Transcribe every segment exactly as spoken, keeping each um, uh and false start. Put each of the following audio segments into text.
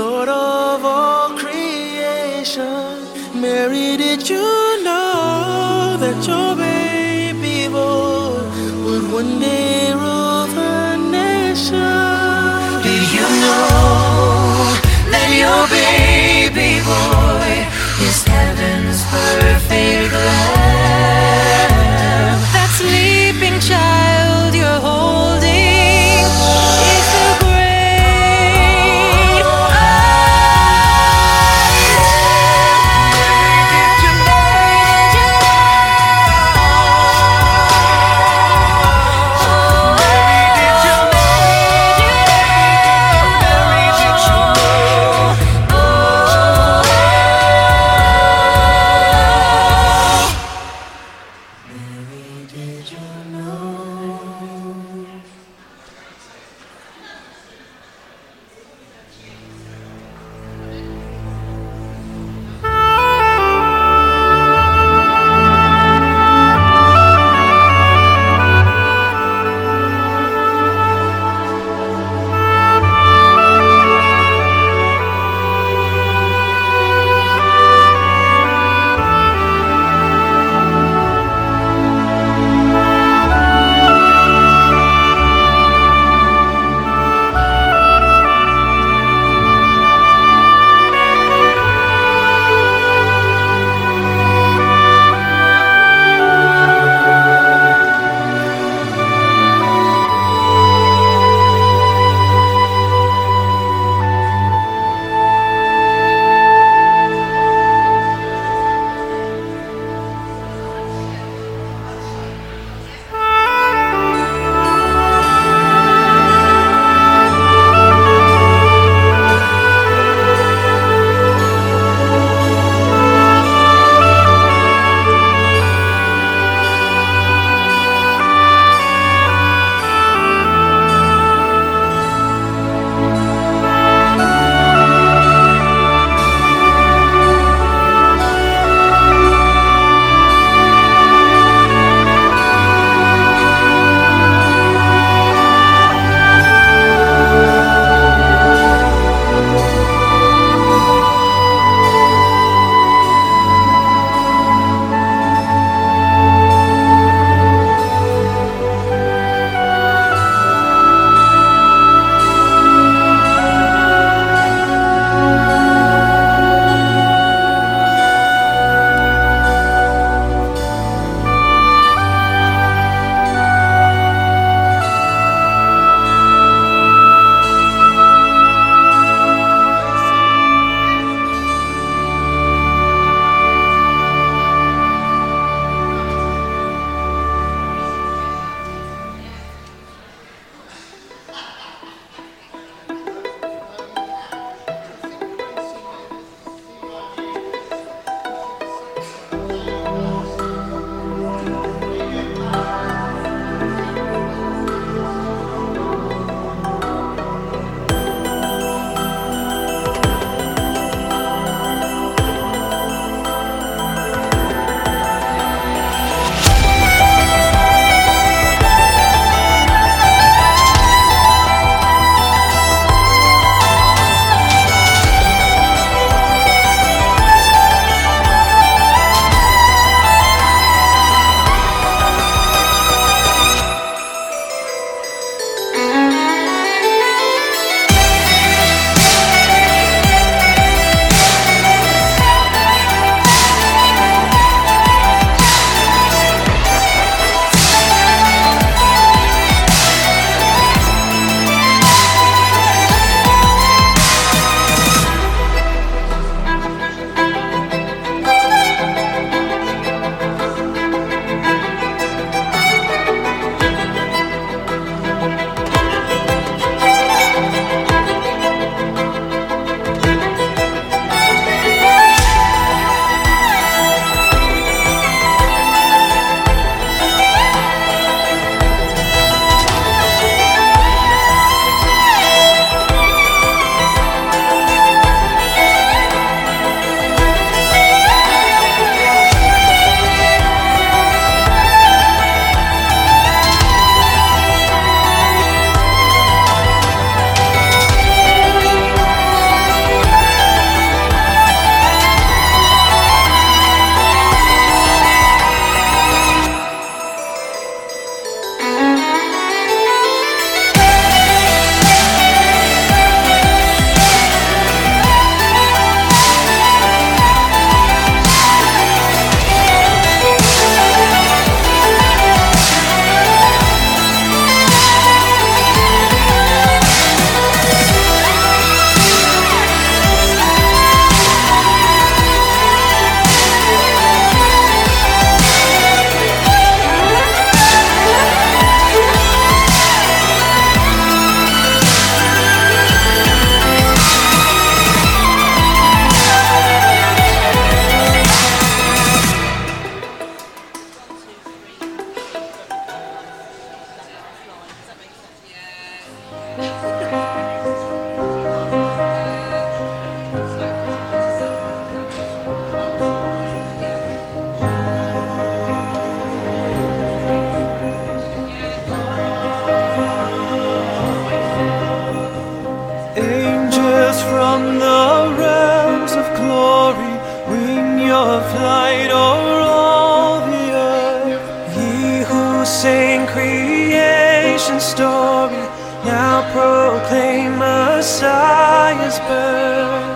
Lord of all creation. Mary, did you know that your baby boy would one day rule the nation? Do you know that your baby boy is heaven's perfect lamb? That sleeping child you're holding is the great I am. from the realms of glory, wing your flight o'er all the earth. Ye who sing creation's story, now proclaim Messiah's birth.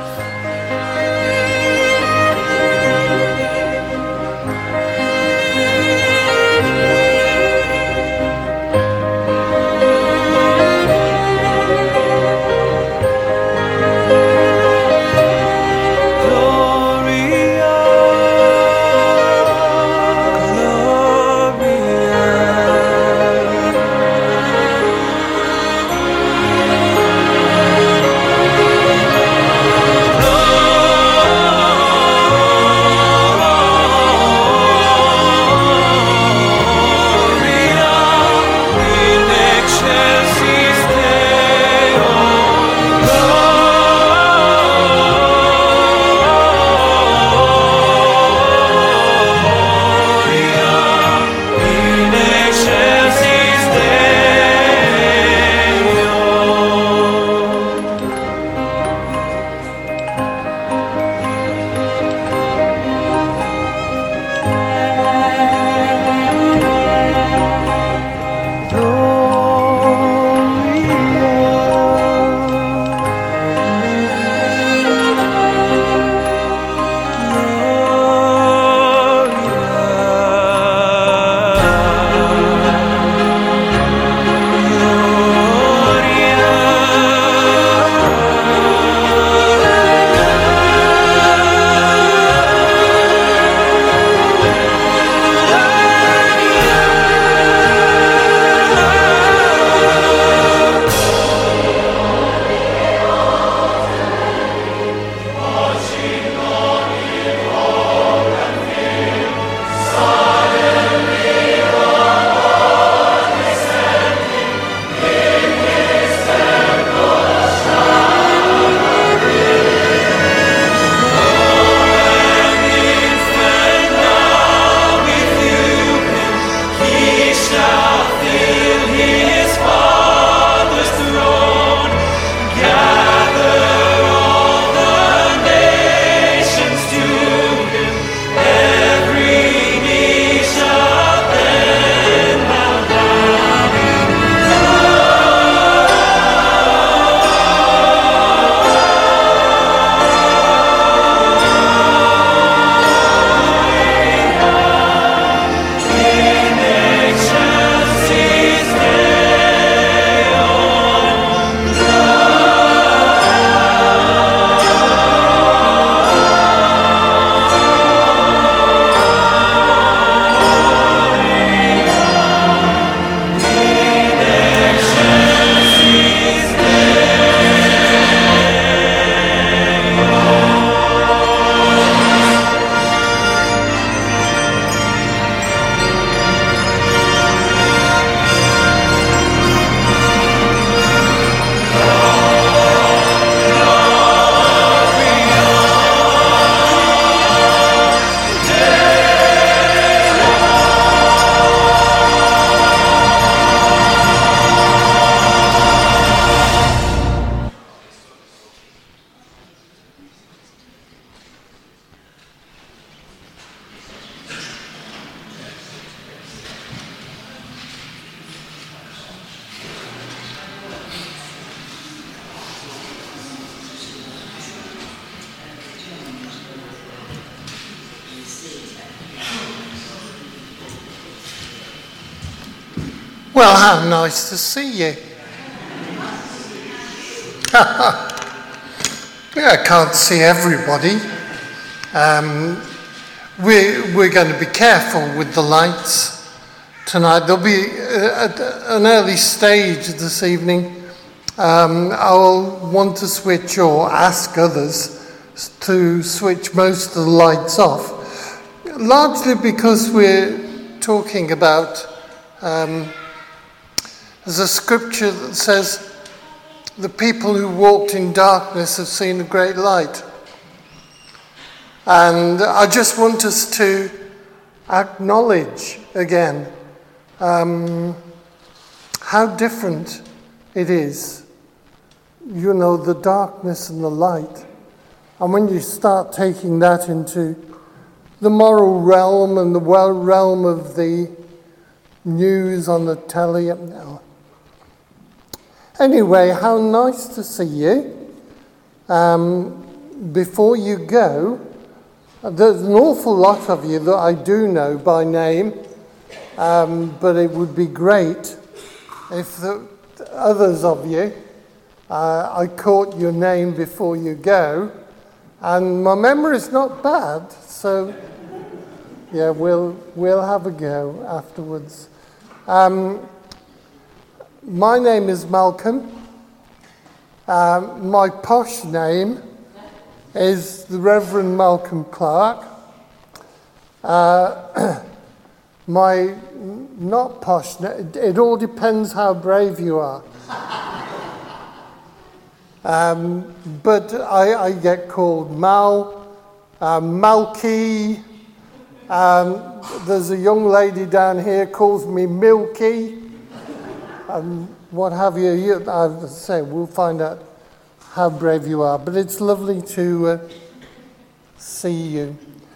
Well, how nice to see you. Yeah, I can't see everybody. Um, we're, we're going to be careful with the lights tonight. There'll be a, a, an early stage this evening. Um, I'll want to switch or ask others to switch most of the lights off, largely because we're talking about um, there's a scripture that says the people who walked in darkness have seen a great light. And I just want us to acknowledge again um, how different it is you know, the darkness and the light. And when you start taking that into the moral realm and the well realm of the news on the telly. Anyway, how nice to see you. Um, before you go, there's an awful lot of you that I do know by name, um, but it would be great if the others of you, uh, I caught your name before you go, and my memory is not bad, so yeah, we'll we'll have a go afterwards. Um, my name is Malcolm. Um, my posh name is the Reverend Malcolm Clark. Uh, my not posh name, it, it all depends how brave you are. um, but I, I get called Mal, uh, Malky. Um, there's a young lady down here calls me Milky. Um, what have you? you I say we'll find out how brave you are. But it's lovely to uh, see you.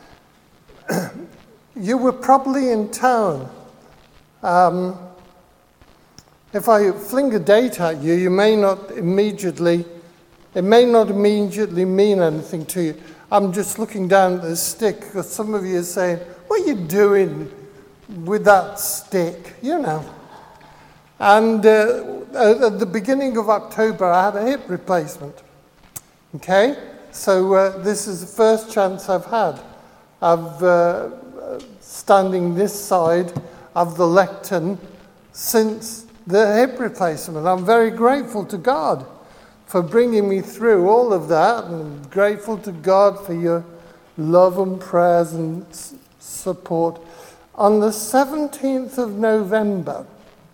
You were probably in town. Um, if I fling a date at you, you may not immediately. It may not immediately mean anything to you. I'm just looking down at the stick because some of you are saying, "What are you doing with that stick?" You know. And uh, at the beginning of October, I had a hip replacement. Okay? So uh, this is the first chance I've had of uh, standing this side of the lectern since the hip replacement. I'm very grateful to God for bringing me through all of that, and I'm grateful to God for your love and prayers and s- support. On the seventeenth of November,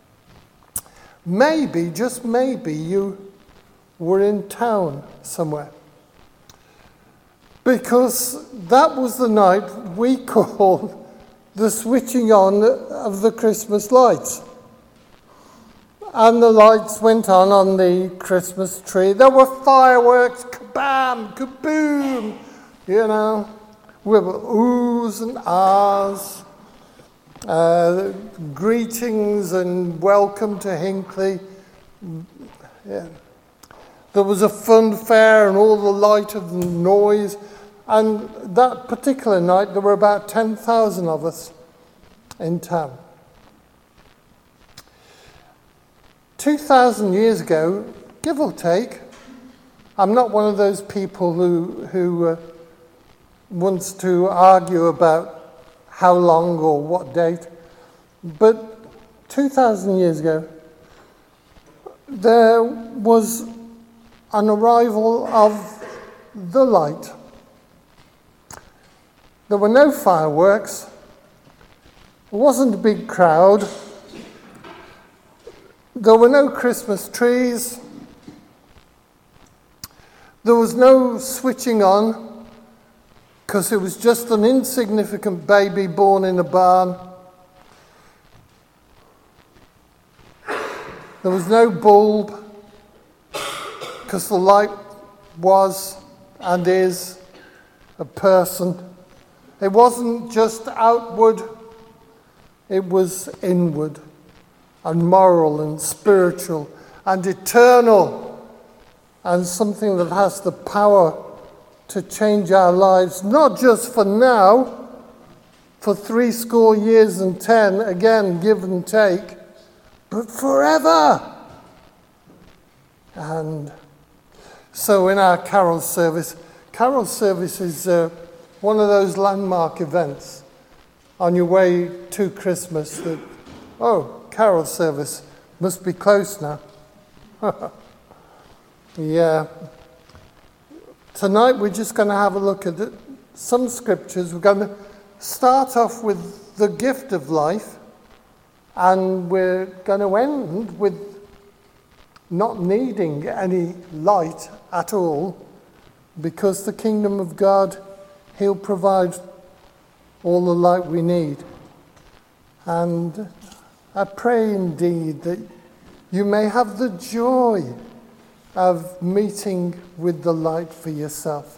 maybe, just maybe, you were in town somewhere. Because that was the night we called the switching on of the Christmas lights. And the lights went on on the Christmas tree. There were fireworks, kabam, kaboom, you know, with oohs and ahs, uh, greetings and welcome to Hinckley. Yeah. There was a fun fair and all the light of the noise. And that particular night, there were about ten thousand of us in town. two thousand years ago, give or take, I'm not one of those people who, who uh, wants to argue about how long or what date, but two thousand years ago, there was an arrival of the light. There were no fireworks. There wasn't a big crowd. There were no Christmas trees. There was no switching on because it was just an insignificant baby born in a barn. There was no bulb because the light was and is a person. It wasn't just outward, it was inward and moral and spiritual and eternal and something that has the power to change our lives, not just for now, for three score years and ten, again, give and take, but forever. And so in our carol service, carol service is uh, one of those landmark events on your way to Christmas that, oh, carol service must be close now. Yeah. Tonight we're just going to have a look at it. Some scriptures. We're going to start off with the gift of life, and we're going to end with not needing any light at all, because the kingdom of God, He'll provide all the light we need. And I pray indeed that you may have the joy of meeting with the light for yourself.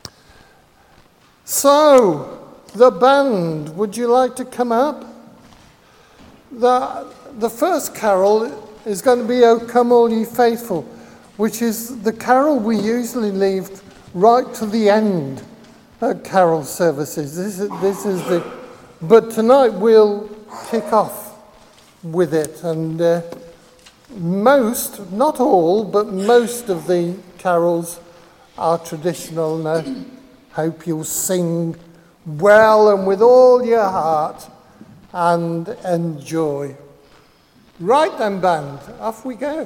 So, the band, would you like to come up? The, the first carol is going to be O Come All Ye Faithful, which is the carol we usually leave right to the end at carol services. This is, this is the, but tonight we'll kick off with it, and uh, most, not all, but most of the carols are traditional, and I hope you'll sing well and with all your heart and enjoy. Right then, band, off we go.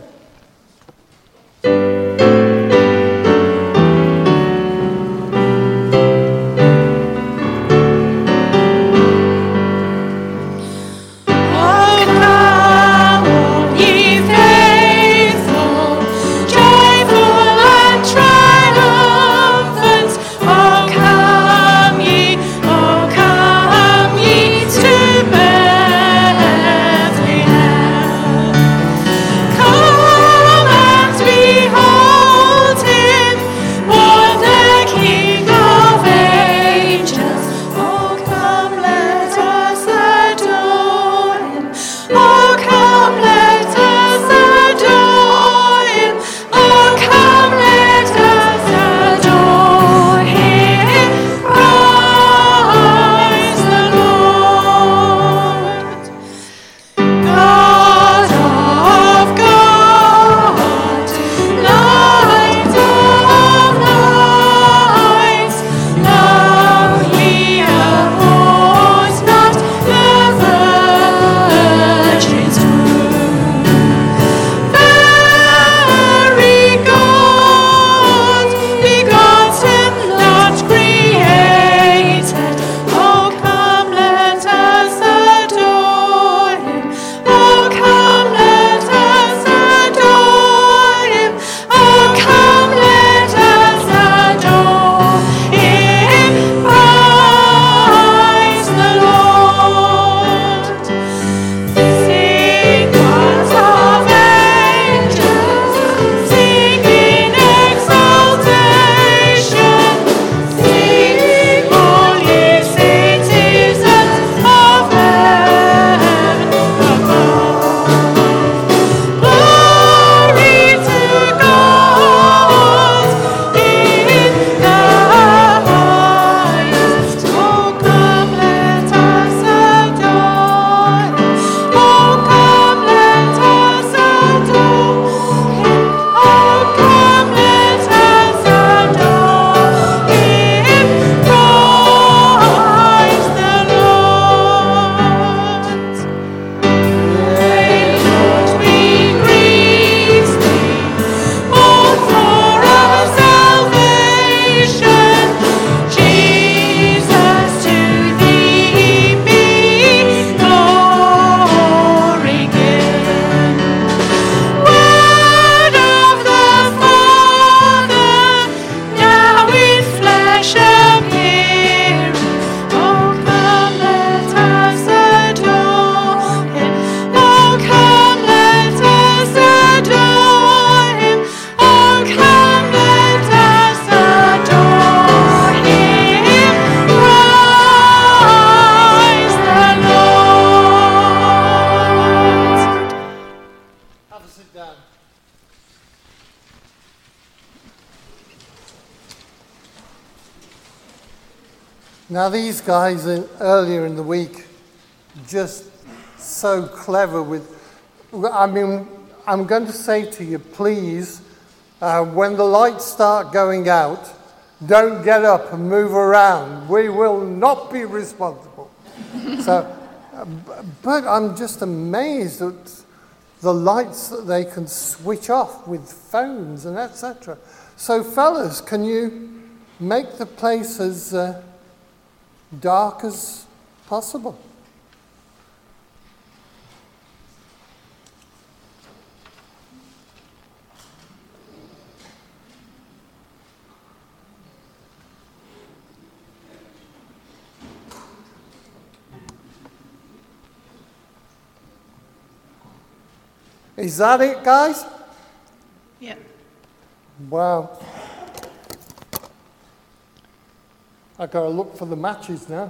Now these guys in, earlier in the week, just so clever with, I mean, I'm going to say to you, please, uh, when the lights start going out, don't get up and move around. We will not be responsible. So, uh, but I'm just amazed at the lights that they can switch off with phones and et cetera. So fellas, can you make the place as uh, dark as possible? Is that it, guys? Yeah. Wow. I gotta look for the matches now.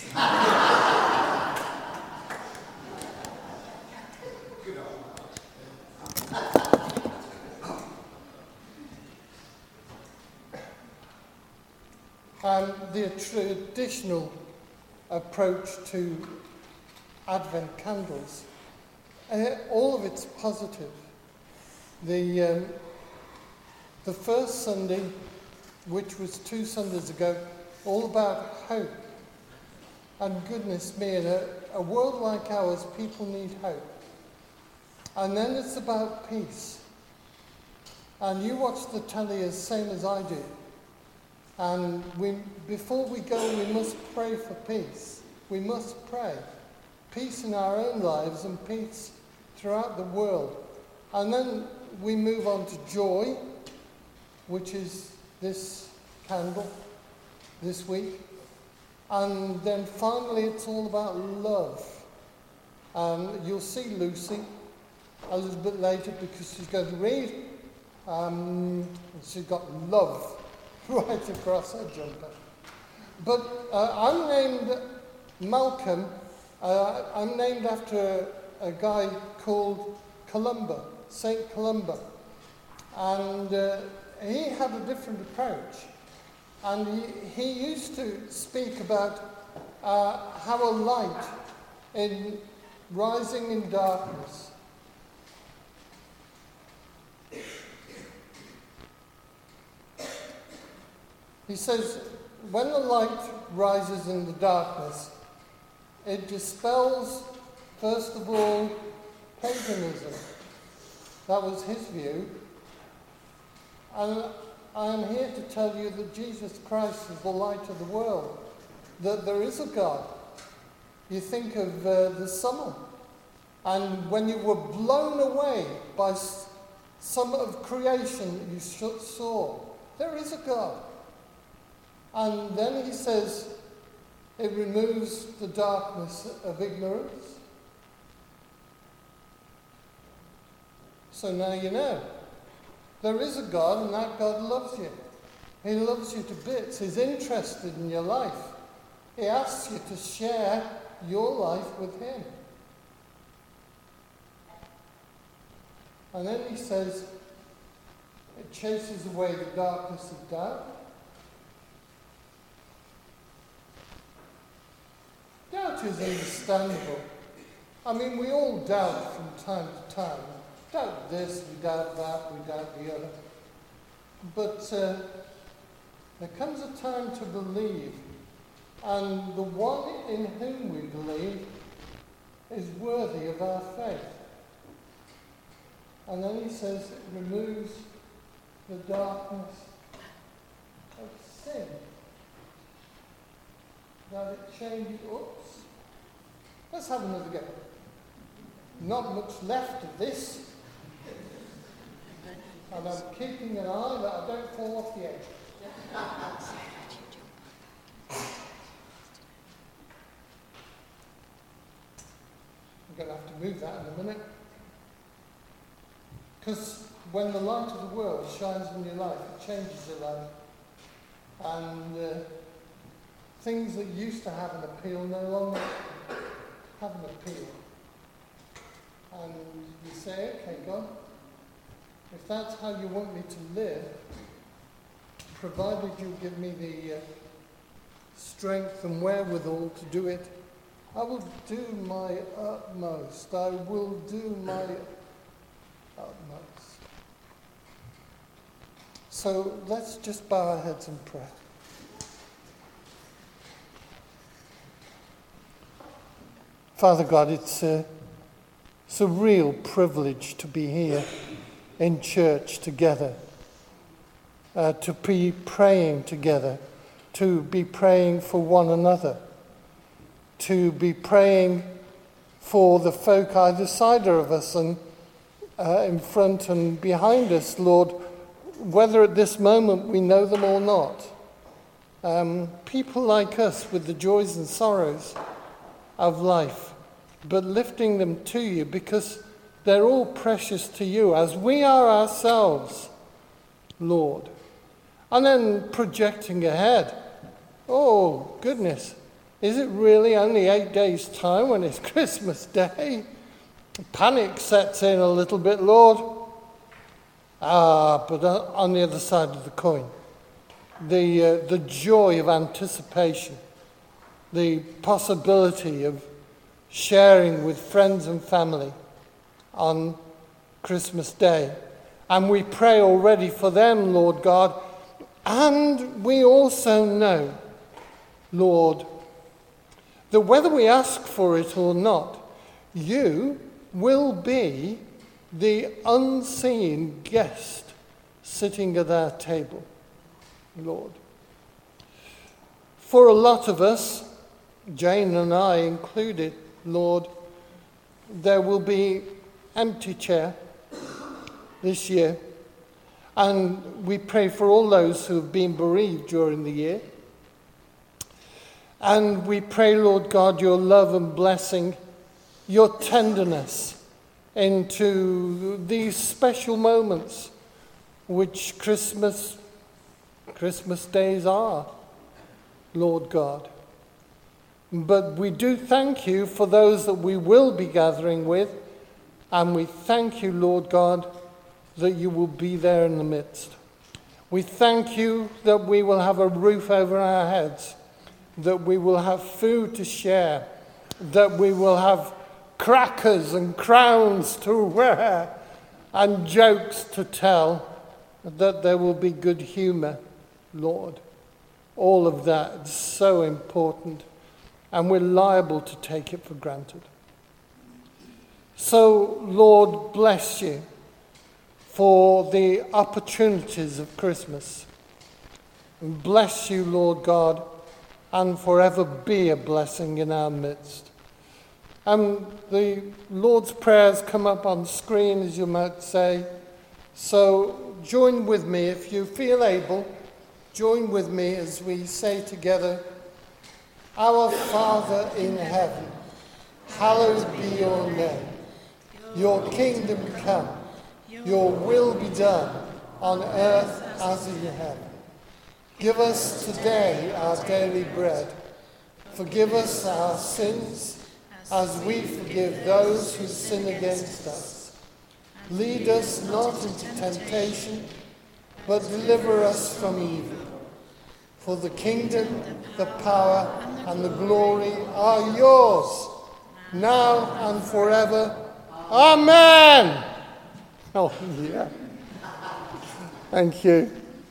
Um, the traditional approach to Advent candles, uh, all of it's positive. The um, the first Sunday, which was two Sundays ago, all about hope. And goodness me, in a, a world like ours, people need hope. And then it's about peace. And you watch the telly as same as I do. And we, before we go, we must pray for peace. We must pray. Peace in our own lives and peace throughout the world. And then we move on to joy, which is this candle this week. And then finally it's all about love. And you'll see Lucy a little bit later because she's going to read. Um, she's got love right across her jumper. But uh, I'm named Malcolm. Uh, I'm named after a, a guy called Columba, Saint Columba. And uh, he had a different approach. And he, he used to speak about uh, how a light in rising in darkness. He says, when the light rises in the darkness, it dispels, first of all, paganism. That was his view. And I am here to tell you that Jesus Christ is the light of the world, that there is a God. You think of uh, the summer, and when you were blown away by s- some of creation that you saw, there is a God. And then he says, it removes the darkness of ignorance. So now you know. There is a God, and that God loves you. He loves you to bits. He's interested in your life. He asks you to share your life with him. And then he says, it chases away the darkness of doubt. Doubt is understandable. I mean, we all doubt from time to time. Doubt this, we doubt that, we doubt the other. But uh, there comes a time to believe, and the one in whom we believe is worthy of our faith. And then he says it removes the darkness of sin. That it changes. Oops. Let's have another go. Not much left of this. And I'm keeping an eye that I don't fall off the edge. I'm going to have to move that in a minute. Because when the light of the world shines in your life, it changes your life. And uh, things that used to have an appeal no longer have an appeal. And you say, okay, God, if that's how you want me to live, provided you give me the uh, strength and wherewithal to do it, I will do my utmost. I will do my utmost. So let's just bow our heads in prayer. Father God, it's a, it's a real privilege to be here in church together, uh, to be praying together, to be praying for one another, to be praying for the folk either side of us and uh, in front and behind us, Lord, whether at this moment we know them or not. Um, people like us with the joys and sorrows of life, but lifting them to you because they're all precious to you, as we are ourselves. Lord. And then projecting ahead. Oh, goodness. Is it really only eight days' time when it's Christmas Day? Panic sets in a little bit, Lord. Ah, but on the other side of the coin, the uh, the joy of anticipation, the possibility of sharing with friends and family on Christmas Day. And we pray already for them, Lord God. And we also know, Lord, that whether we ask for it or not, you will be the unseen guest sitting at our table, Lord. For a lot of us, Jane and I included, Lord, there will be empty chair this year. And we pray for all those who have been bereaved during the year. And we pray, Lord God, your love and blessing, your tenderness into these special moments which Christmas, Christmas days are, Lord God. But we do thank you for those that we will be gathering with, and we thank you, Lord God, that you will be there in the midst. We thank you that we will have a roof over our heads, that we will have food to share, that we will have crackers and crowns to wear and jokes to tell, that there will be good humour, Lord. All of that is so important, and we're liable to take it for granted. So, Lord, bless you for the opportunities of Christmas. And bless you, Lord God, and forever be a blessing in our midst. And the Lord's Prayers come up on screen, as you might say. So join with me, if you feel able, join with me as we say together, Our Father in heaven, hallowed be your name. Your kingdom come, your will be done on earth as in heaven. Give us today our daily bread. Forgive us our sins as we forgive those who sin against us. Lead us not into temptation, but deliver us from evil. For the kingdom, the power, and the glory are yours, now and forever. Amen. Oh, yeah. Thank you.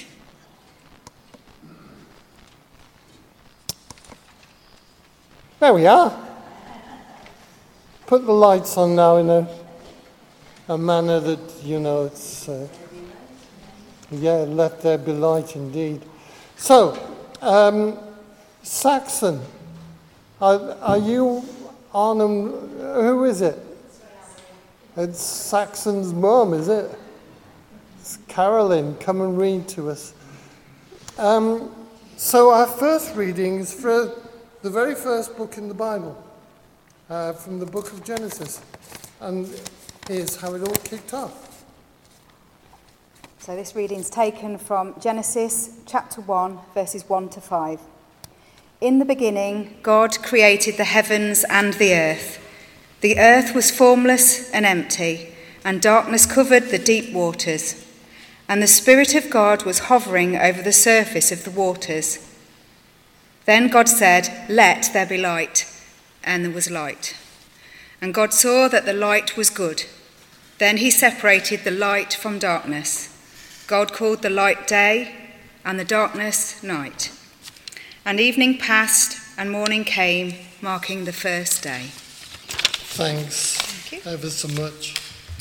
There we are. Put the lights on now in a, a manner that, you know, it's, uh, yeah, let there be light indeed. So, um, Saxon, are, are you on, um, who is it? It's Saxon's mum, is it? It's Carolyn, come and read to us. Um, so our first reading is for the very first book in the Bible, uh, from the book of Genesis. And here's how it all kicked off. So this reading's taken from Genesis chapter one, verses one to five. In the beginning, God created the heavens and the earth. The earth was formless and empty, and darkness covered the deep waters. And the Spirit of God was hovering over the surface of the waters. Then God said, "Let there be light," and there was light. And God saw that the light was good. Then he separated the light from darkness. God called the light day, and the darkness night. And evening passed, and morning came, marking the first day. Thanks Thank you. ever so much.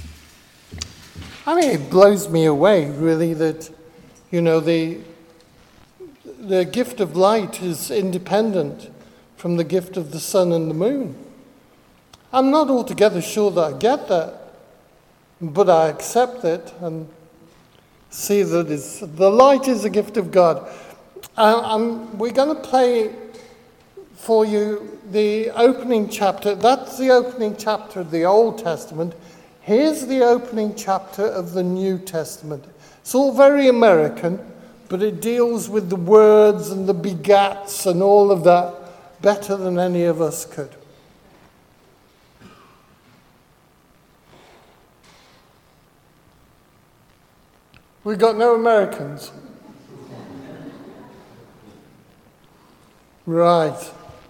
I mean, it blows me away, really, that, you know, the the gift of light is independent from the gift of the sun and the moon. I'm not altogether sure that I get that, but I accept it and see that it's, the light is a gift of God. Uh, I'm, we're going to play for you the opening chapter. That's the opening chapter of the Old Testament. Here's the opening chapter of the New Testament. It's all very American, but it deals with the words and the begats and all of that better than any of us could. We got no Americans. Right.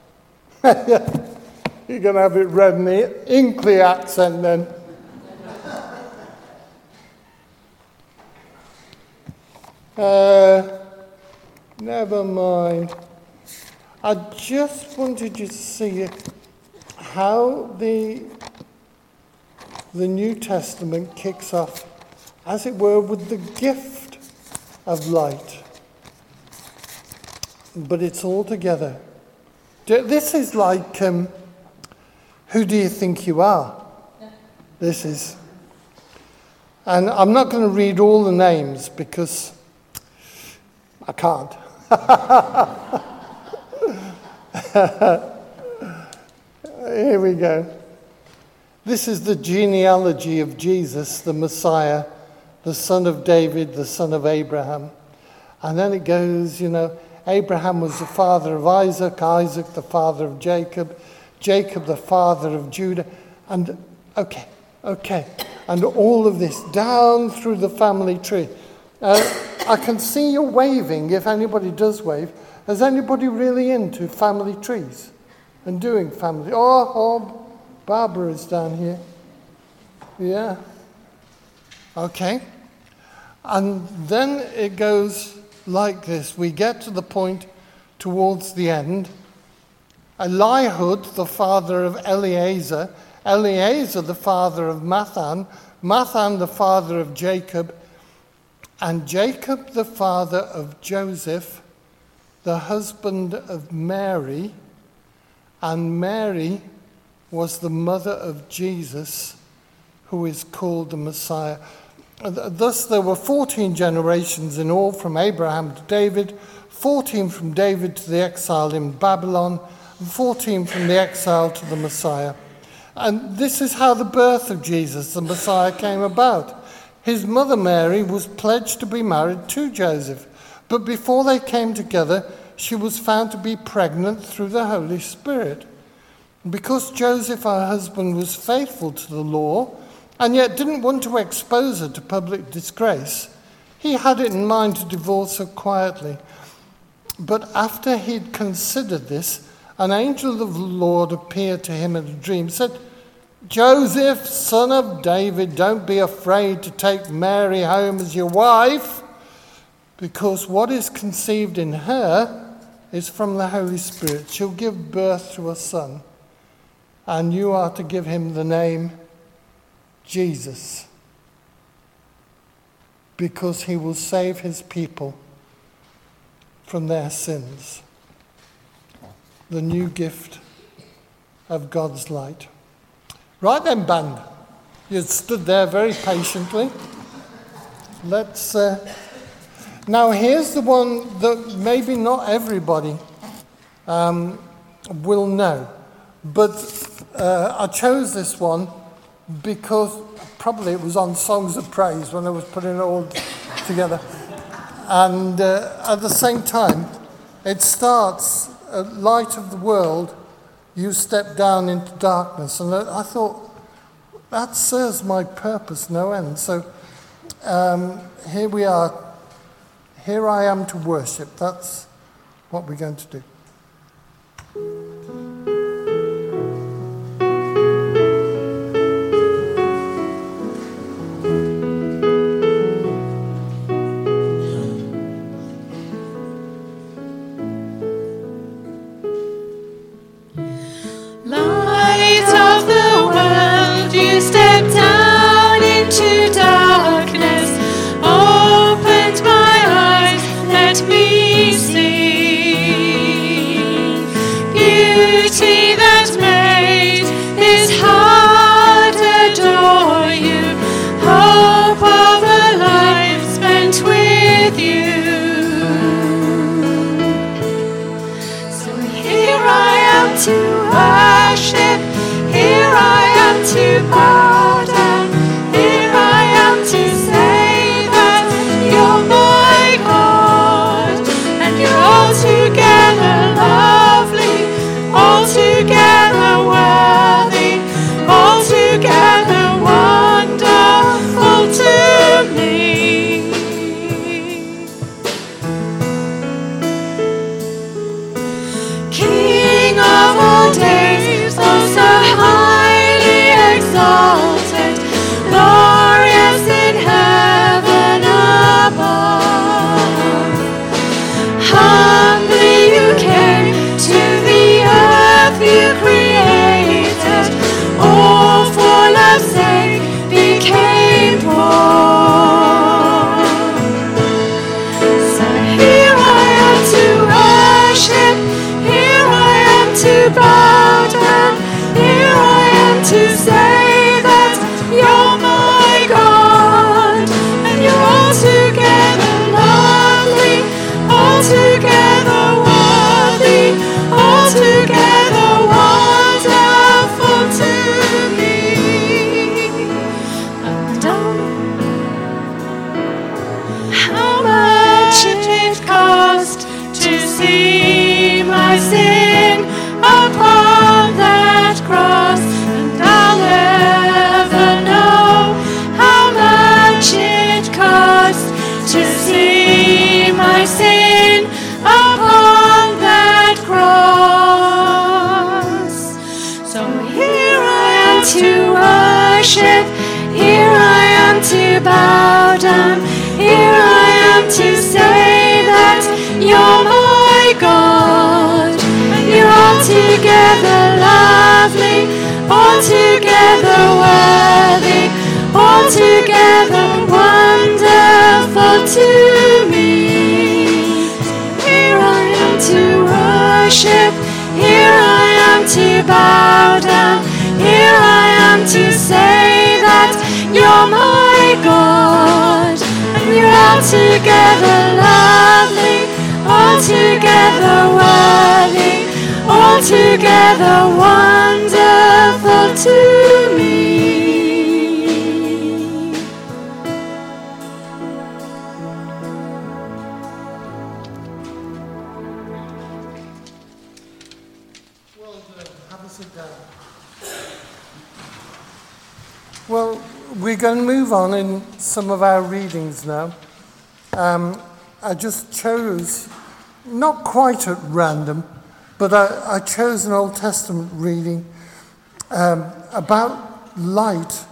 You're going to have it read in the Inkley accent then. Uh, never mind. I just wanted you to see how the, the New Testament kicks off, as it were, with the gift of light. But it's all together. This is like, um, who do you think you are? This is. And I'm not going to read all the names because I can't. Here we go. This is the genealogy of Jesus, the Messiah, the son of David, the son of Abraham. And then it goes, you know, Abraham was the father of Isaac, Isaac the father of Jacob, Jacob the father of Judah. And, okay, okay. And all of this down through the family tree. Uh, I can see you waving, if anybody does wave. Is anybody really into family trees and doing family? Oh, oh, Barbara is down here. Yeah. Okay. And then it goes like this. We get to the point towards the end. Elihud, the father of Eleazar. Eleazar, the father of Mathan. Mathan, the father of Jacob. And Jacob, the father of Joseph, the husband of Mary. And Mary was the mother of Jesus, who is called the Messiah. Thus there were fourteen generations in all, from Abraham to David, fourteen from David to the exile in Babylon, and fourteen from the exile to the Messiah. And this is how the birth of Jesus, the Messiah, came about. His mother Mary was pledged to be married to Joseph, but before they came together, she was found to be pregnant through the Holy Spirit. Because Joseph, her husband, was faithful to the law, and yet didn't want to expose her to public disgrace, he had it in mind to divorce her quietly. But after he'd considered this, an angel of the Lord appeared to him in a dream, said, "Joseph, son of David, don't be afraid to take Mary home as your wife, because what is conceived in her is from the Holy Spirit. She'll give birth to a son, and you are to give him the name Jesus, because he will save his people from their sins." The new gift of God's light. Right then, band. You stood there very patiently. Let's. Uh, now, here's the one that maybe not everybody um, will know, but uh, I chose this one because probably it was on Songs of Praise when I was putting it all together. And uh, at the same time, it starts, uh, light of the world, you step down into darkness. And I thought, that serves my purpose no end. So um, here we are. Here I am to worship. That's what we're going to do. You my sin upon that cross, and I'll never know how much it cost to see my sin upon that cross. So here I am to worship, here I am to bow down, here I am to say that you're my God. You're altogether lovely, altogether worthy, altogether wonderful to me. Here I am to worship, here I am to bow down, here I am to say that you're my God. And you're altogether lovely, altogether worthy, altogether wonderful to me. Well done. Have a sit down. Well, we're going to move on in some of our readings now. Um, I just chose, not quite at random, but I, I chose an Old Testament reading um, about light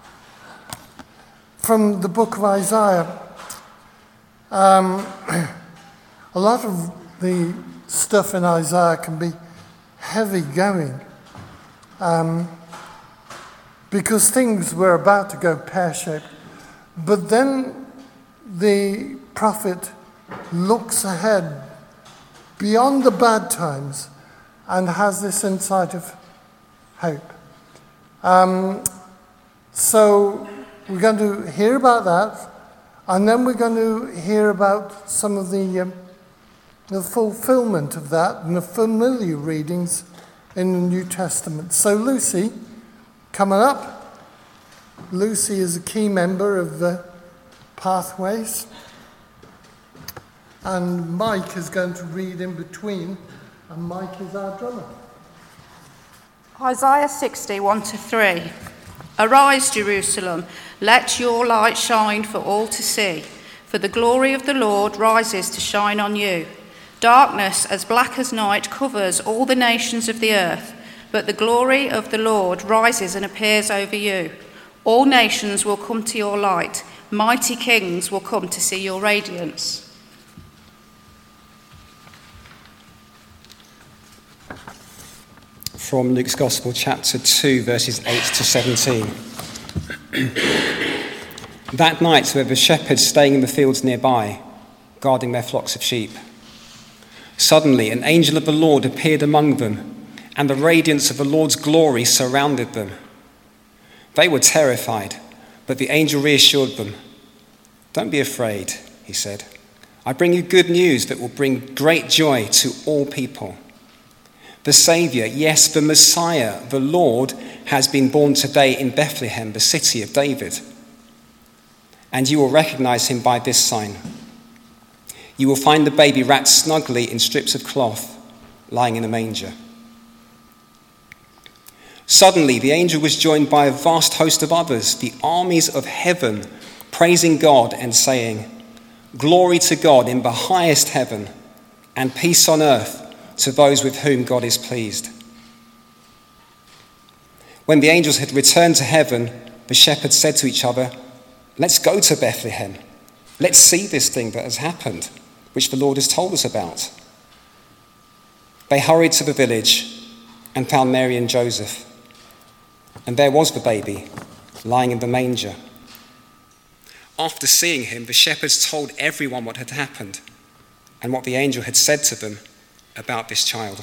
from the book of Isaiah. Um, a lot of the stuff in Isaiah can be heavy going um, because things were about to go pear-shaped. But then the prophet looks ahead beyond the bad times and has this insight of hope. Um, so we're going to hear about that, and then we're going to hear about some of the, um, the fulfillment of that and the familiar readings in the New Testament. So Lucy, coming up. Lucy is a key member of the Pathways. And Mike is going to read in between, and Mike is our drummer. Isaiah sixty, one to three. Arise, Jerusalem, let your light shine for all to see, for the glory of the Lord rises to shine on you. Darkness as black as night covers all the nations of the earth, but the glory of the Lord rises and appears over you. All nations will come to your light, mighty kings will come to see your radiance. From Luke's Gospel, chapter two, verses eight to seventeen. That night there were shepherds staying in the fields nearby, guarding their flocks of sheep. Suddenly an angel of the Lord appeared among them, and the radiance of the Lord's glory surrounded them. They were terrified, but the angel reassured them. Don't be afraid, he said. I bring you good news that will bring great joy to all people. The Saviour, yes, the Messiah, the Lord, has been born today in Bethlehem, the city of David. And you will recognize him by this sign. You will find the baby wrapped snugly in strips of cloth, lying in a manger. Suddenly, the angel was joined by a vast host of others, the armies of heaven, praising God and saying, Glory to God in the highest heaven, and peace on earth to those with whom God is pleased. When the angels had returned to heaven, the shepherds said to each other, Let's go to Bethlehem. Let's see this thing that has happened, which the Lord has told us about. They hurried to the village and found Mary and Joseph. And there was the baby, lying in the manger. After seeing him, the shepherds told everyone what had happened and what the angel had said to them about this child.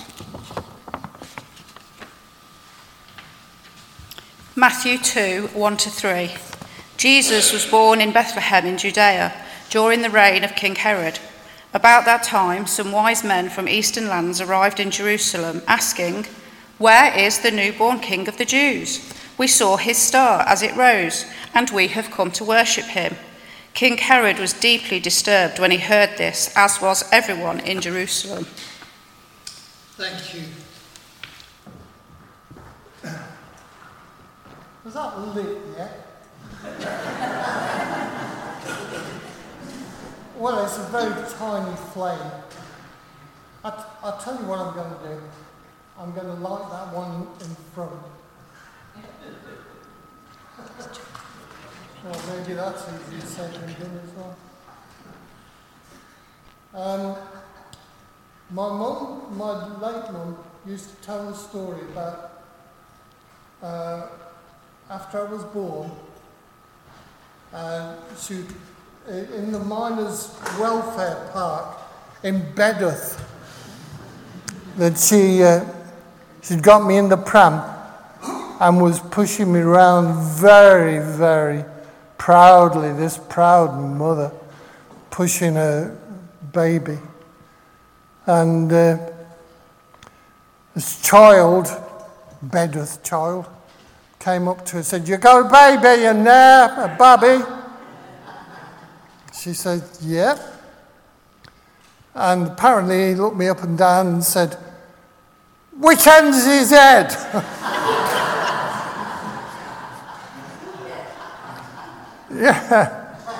Matthew two, one to three. Jesus was born in Bethlehem in Judea during the reign of King Herod. About that time, some wise men from eastern lands arrived in Jerusalem, asking, Where is the newborn King of the Jews? We saw his star as it rose, and we have come to worship him. King Herod was deeply disturbed when he heard this, as was everyone in Jerusalem. Thank you. Was that lit yet? Well, it's a very tiny flame. I t- I'll tell you what I'm going to do. I'm going to light that one in front. Well, maybe that's easier said than done as well. Um, my mum, my late mum, used to tell a story about uh, after I was born, uh, she, in the miners' welfare park in Bedworth, that she uh, she'd got me in the pram and was pushing me around very, very proudly, this proud mother pushing her baby. And uh, this child, Bedworth child, came up to her and said, "You got a baby in there, a babby?" She said, "Yeah." And apparently he looked me up and down and said, "Which end's his head?" Yeah.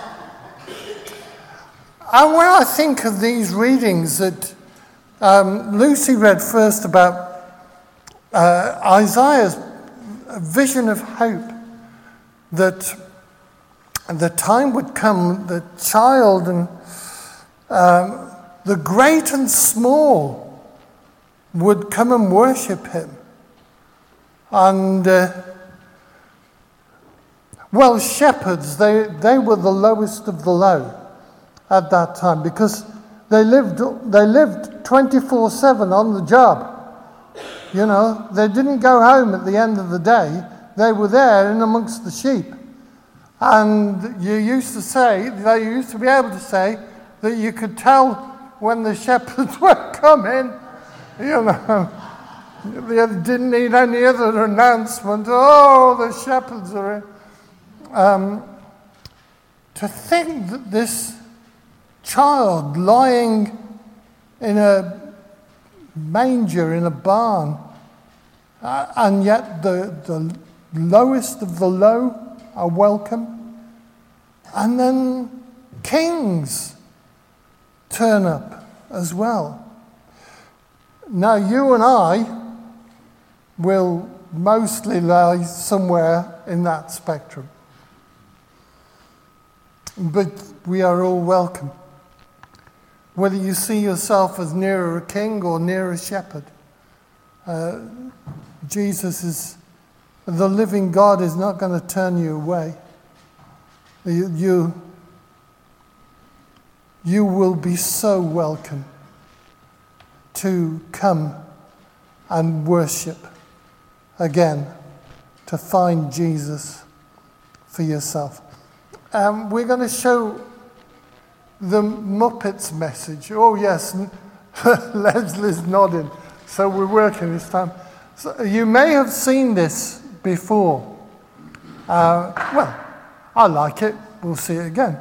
And when I think of these readings that um, Lucy read first about uh, Isaiah's vision of hope, that the time would come, the child and um, the great and small would come and worship him. And, uh, well, shepherds, they, they were the lowest of the low at that time because they lived, they lived twenty-four seven on the job. You know, they didn't go home at the end of the day. They were there in amongst the sheep. And you used to say, they used to be able to say that you could tell when the shepherds were coming. You know, they didn't need any other announcement. Oh, the shepherds are in. Um, to think that this child lying in a manger in a barn, uh, and yet the, the lowest of the low are welcome, and then kings turn up as well. Now you and I will mostly lie somewhere in that spectrum, but we are all welcome. Whether you see yourself as nearer a king or nearer a shepherd, uh, Jesus is, the living God is not going to turn you away. You, you, you will be so welcome to come and worship again, to find Jesus for yourself. Um, we're going to show the Muppets message. Oh yes, Leslie's nodding, so we're working this time. So you may have seen this before. Uh, well, I like it. We'll see it again.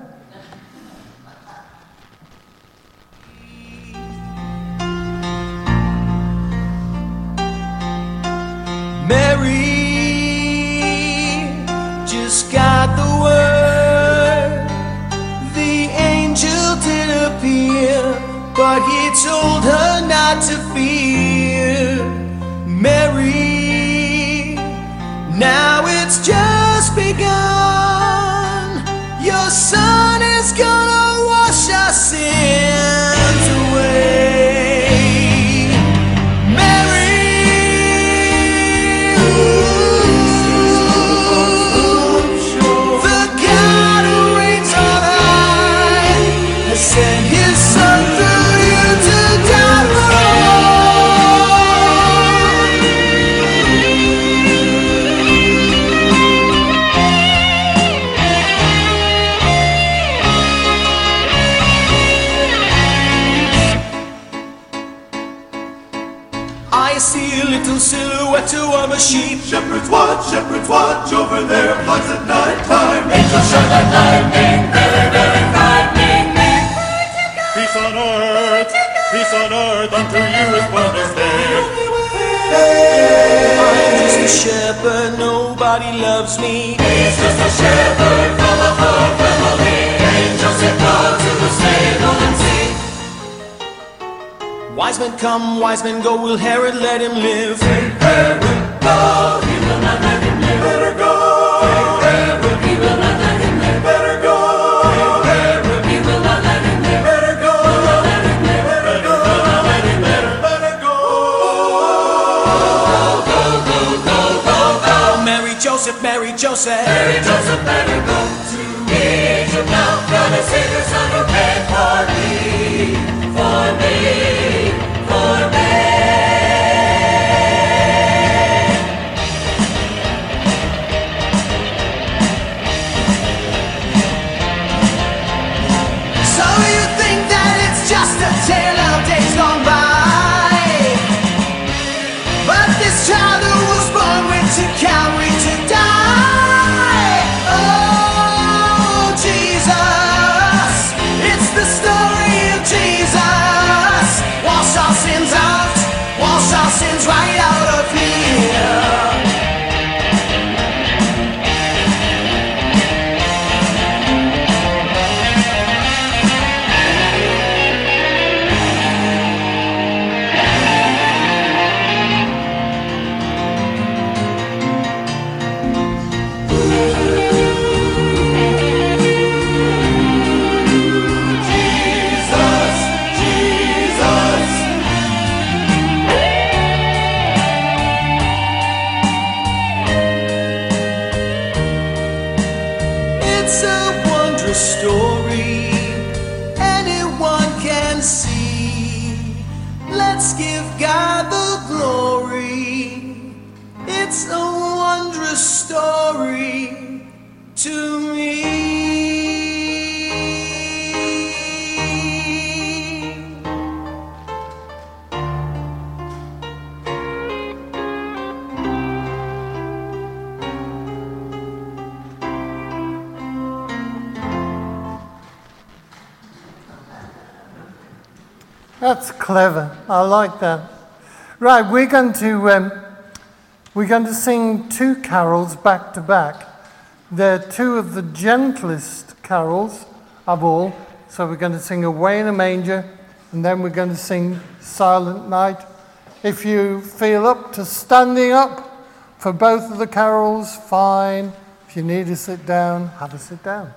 Mary just got the word. The angel did appear, but he told her not to fear. Mary, now it's just begun. Your son is gonna wash our sins away. Send his son through you to die for I see a little silhouette of a sheep. Shepherds watch, shepherds watch over their flocks at night time. Angels shine like lightning, very, very frightening me. Peace on earth, peace on earth, unto you is born this day. a shepherd, nobody loves me. He's just a shepherd from a poor family. Angels sit down to the stable and sing. Wise men come, wise men go, will Herod let him live? Take Herod, go, he will not let him live. Better go. Take Herod, he will not let him live. Better go. Take Herod, he will not let him live. Better go. Let him live. Better go. Let him live. Better go. Go, go, go, go, go. Mary, Joseph, Mary, Joseph. Mary, Joseph, better go to Egypt now. Gonna sing a song of pain for me, for me, for me. So you think that it's just a tale of days gone by? But this child who was born went to Calvary to die. Oh, Jesus, it's the story of Jesus. Wash our sins out, wash our sins right out of here. Jesus, Jesus. It's a wondrous story, anyone can see. Let's give God the glory. It's a wondrous story to me. That's clever. I like that. Right, we're going to um, we're going to sing two carols back to back. They're two of the gentlest carols of all. So we're going to sing Away in a Manger, and then we're going to sing Silent Night. If you feel up to standing up for both of the carols, fine. If you need to sit down, have a sit down.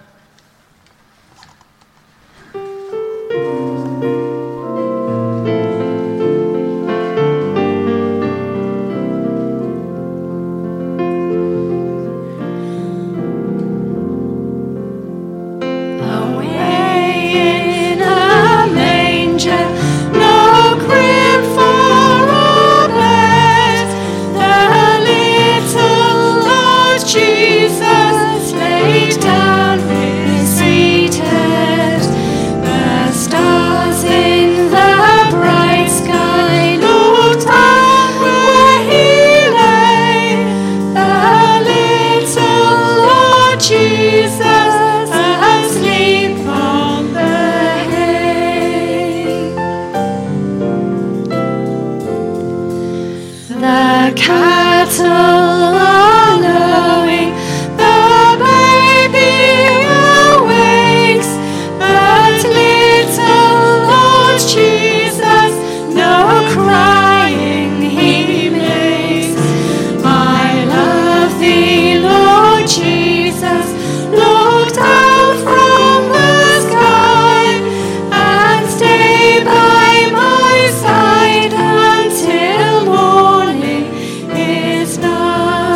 Away in a manger, no crib for a bed, the little Lord Jesus laid down his sweet head. The stars in the bright sky looked up where he lay. The little Lord Jesus asleep on the hay. The cattle are lowing, the baby awakes, but little Lord Jesus no crying he makes. I love thee, Lord Jesus, look down from the sky and stay by my side until morning is nigh.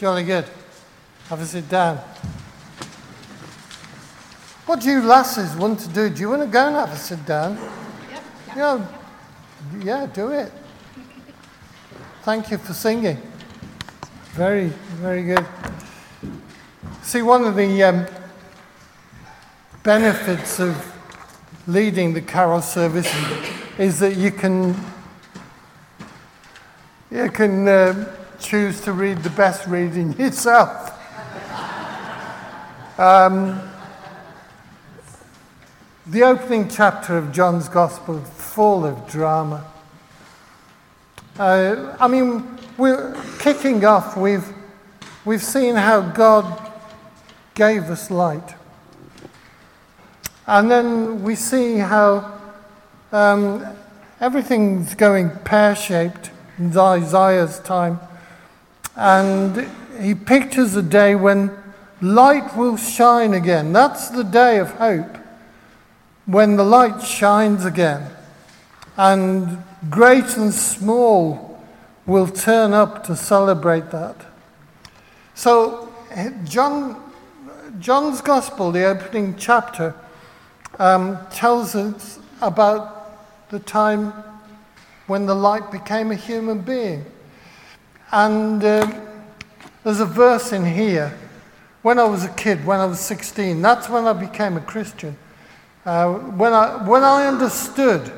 Jolly good. Have a sit down. What do you lasses want to do? Do you want to go and have a sit down? Yep. Yeah, yeah, do it. Thank you for singing. Very, very good. See, one of the um, benefits of leading the carol service is that you can you can uh, choose to read the best reading yourself. Um, the opening chapter of John's Gospel, full of drama. Uh, I mean, we're kicking off. We've we've seen how God gave us light, and then we see how um, everything's going pear-shaped in Isaiah's time, and he pictures a day when light will shine again. That's the day of hope, when the light shines again, and great and small will turn up to celebrate that. So John, John's Gospel, the opening chapter, um, tells us about the time when the light became a human being. And uh, there's a verse in here. When I was a kid, when I was sixteen, that's when I became a Christian. Uh, when I when I understood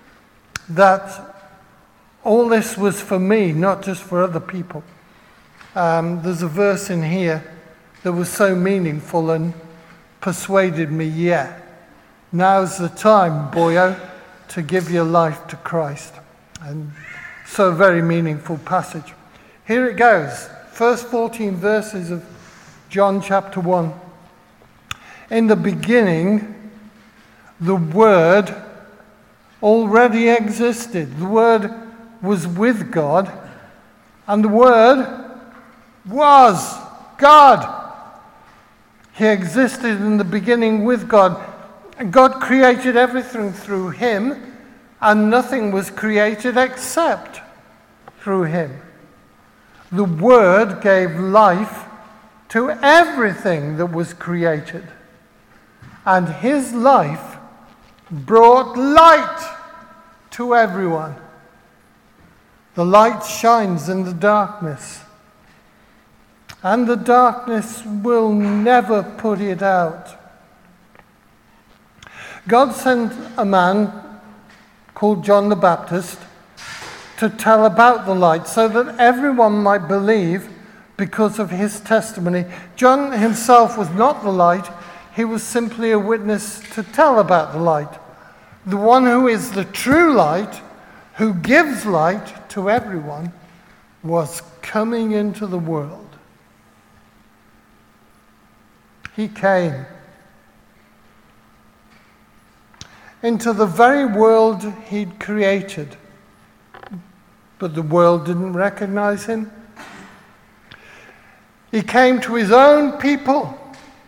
that all this was for me, not just for other people. Um, there's a verse in here that was so meaningful and persuaded me, yeah, now's the time, boyo, to give your life to Christ. And so a very meaningful passage. Here it goes, first fourteen verses of John chapter one. In the beginning, the Word already existed. The Word was with God, and the Word was God. He existed in the beginning with God. God created everything through him, and nothing was created except through him. The Word gave life to everything that was created, and his life brought light to everyone. The light shines in the darkness, and the darkness will never put it out. God sent a man called John the Baptist to tell about the light so that everyone might believe because of his testimony. John himself was not the light. He was simply a witness to tell about the light. The one who is the true light, who gives light to everyone, was coming into the world. He came into the very world he'd created, but the world didn't recognize him. He came to his own people,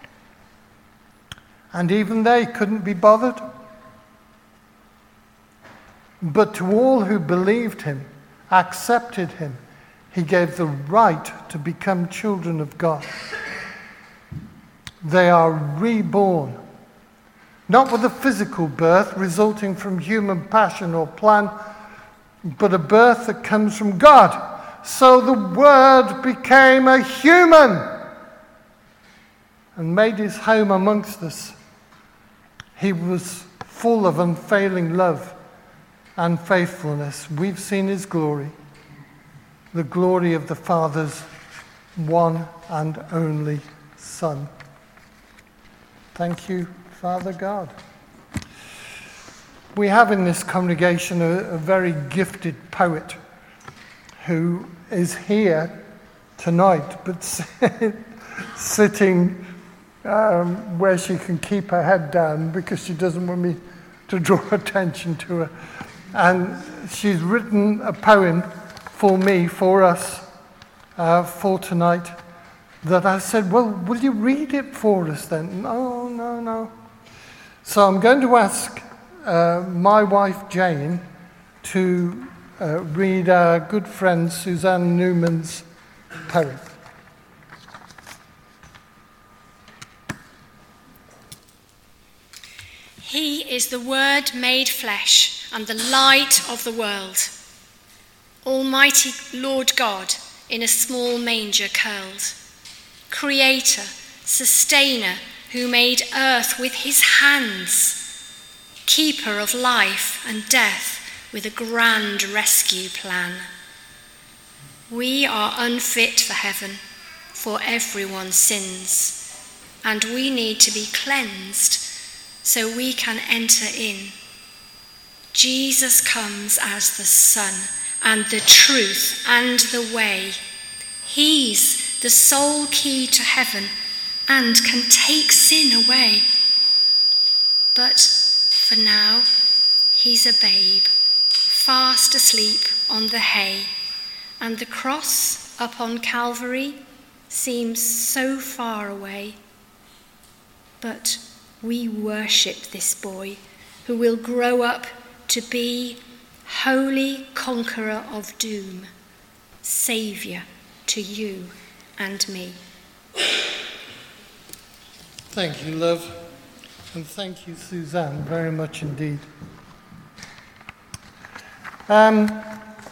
and even they couldn't be bothered. But to all who believed him, accepted him, he gave the right to become children of God. They are reborn, not with a physical birth resulting from human passion or plan, but a birth that comes from God. So the Word became a human and made his home amongst us. He was full of unfailing love and faithfulness. We've seen his glory, the glory of the Father's one and only Son. Thank you, Father God. We have in this congregation a, a very gifted poet who is here tonight, but sitting um, where she can keep her head down because she doesn't want me to draw attention to her. And she's written a poem for me, for us, uh, for tonight, that I said, well, will you read it for us then? No, no, no. So I'm going to ask uh, my wife, Jane, to uh, read our good friend Suzanne Newman's poem. He is the Word made flesh and the light of the world. Almighty Lord God, in a small manger curled. Creator, sustainer, who made earth with his hands. Keeper of life and death with a grand rescue plan. We are unfit for heaven, for everyone's sins, and we need to be cleansed so we can enter in. Jesus comes as the Son and the truth and the way. He's the sole key to heaven and can take sin away. But for now, he's a babe, fast asleep on the hay, and the cross up on Calvary seems so far away. But we worship this boy who will grow up to be holy conqueror of doom, saviour to you and me. Thank you, love. And thank you, Suzanne, very much indeed. Um,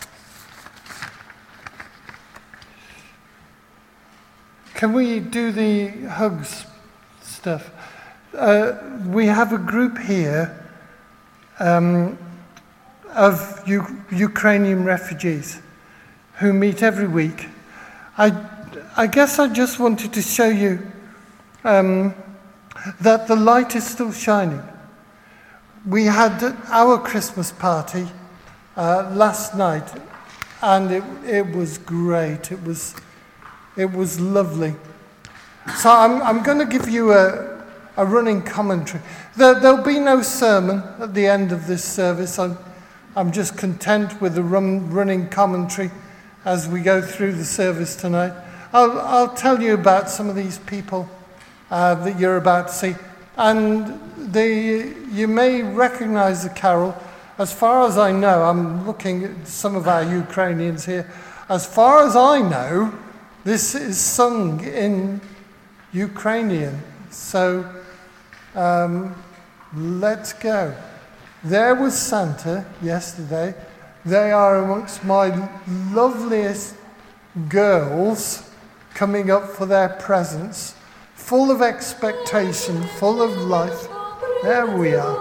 can we do the hugs stuff? Uh, we have a group here um, of U- Ukrainian refugees who meet every week. I, I guess I just wanted to show you um, that the light is still shining. We had our Christmas party uh, last night, and it, it was great. It was, it was lovely. So I'm, I'm going to give you a, a running commentary. There, there'll be no sermon at the end of this service. I'm, I'm just content with the run, running commentary as we go through the service tonight. I'll, I'll tell you about some of these people uh, that you're about to see. And the, you may recognize the carol. As far as I know, I'm looking at some of our Ukrainians here. As far as I know, this is sung in Ukrainian. So um, let's go. There was Santa yesterday. They are amongst my loveliest girls coming up for their presents, full of expectation, full of life. There we are.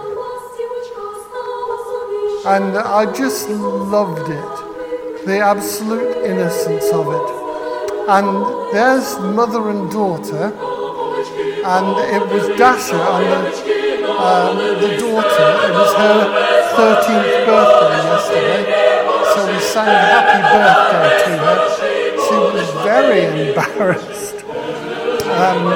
And I just loved it, the absolute innocence of it. And there's mother and daughter, and it was Dasha and the, um, the daughter. It was her thirteenth birthday yesterday, so we sang happy birthday to her. She was very embarrassed. Um,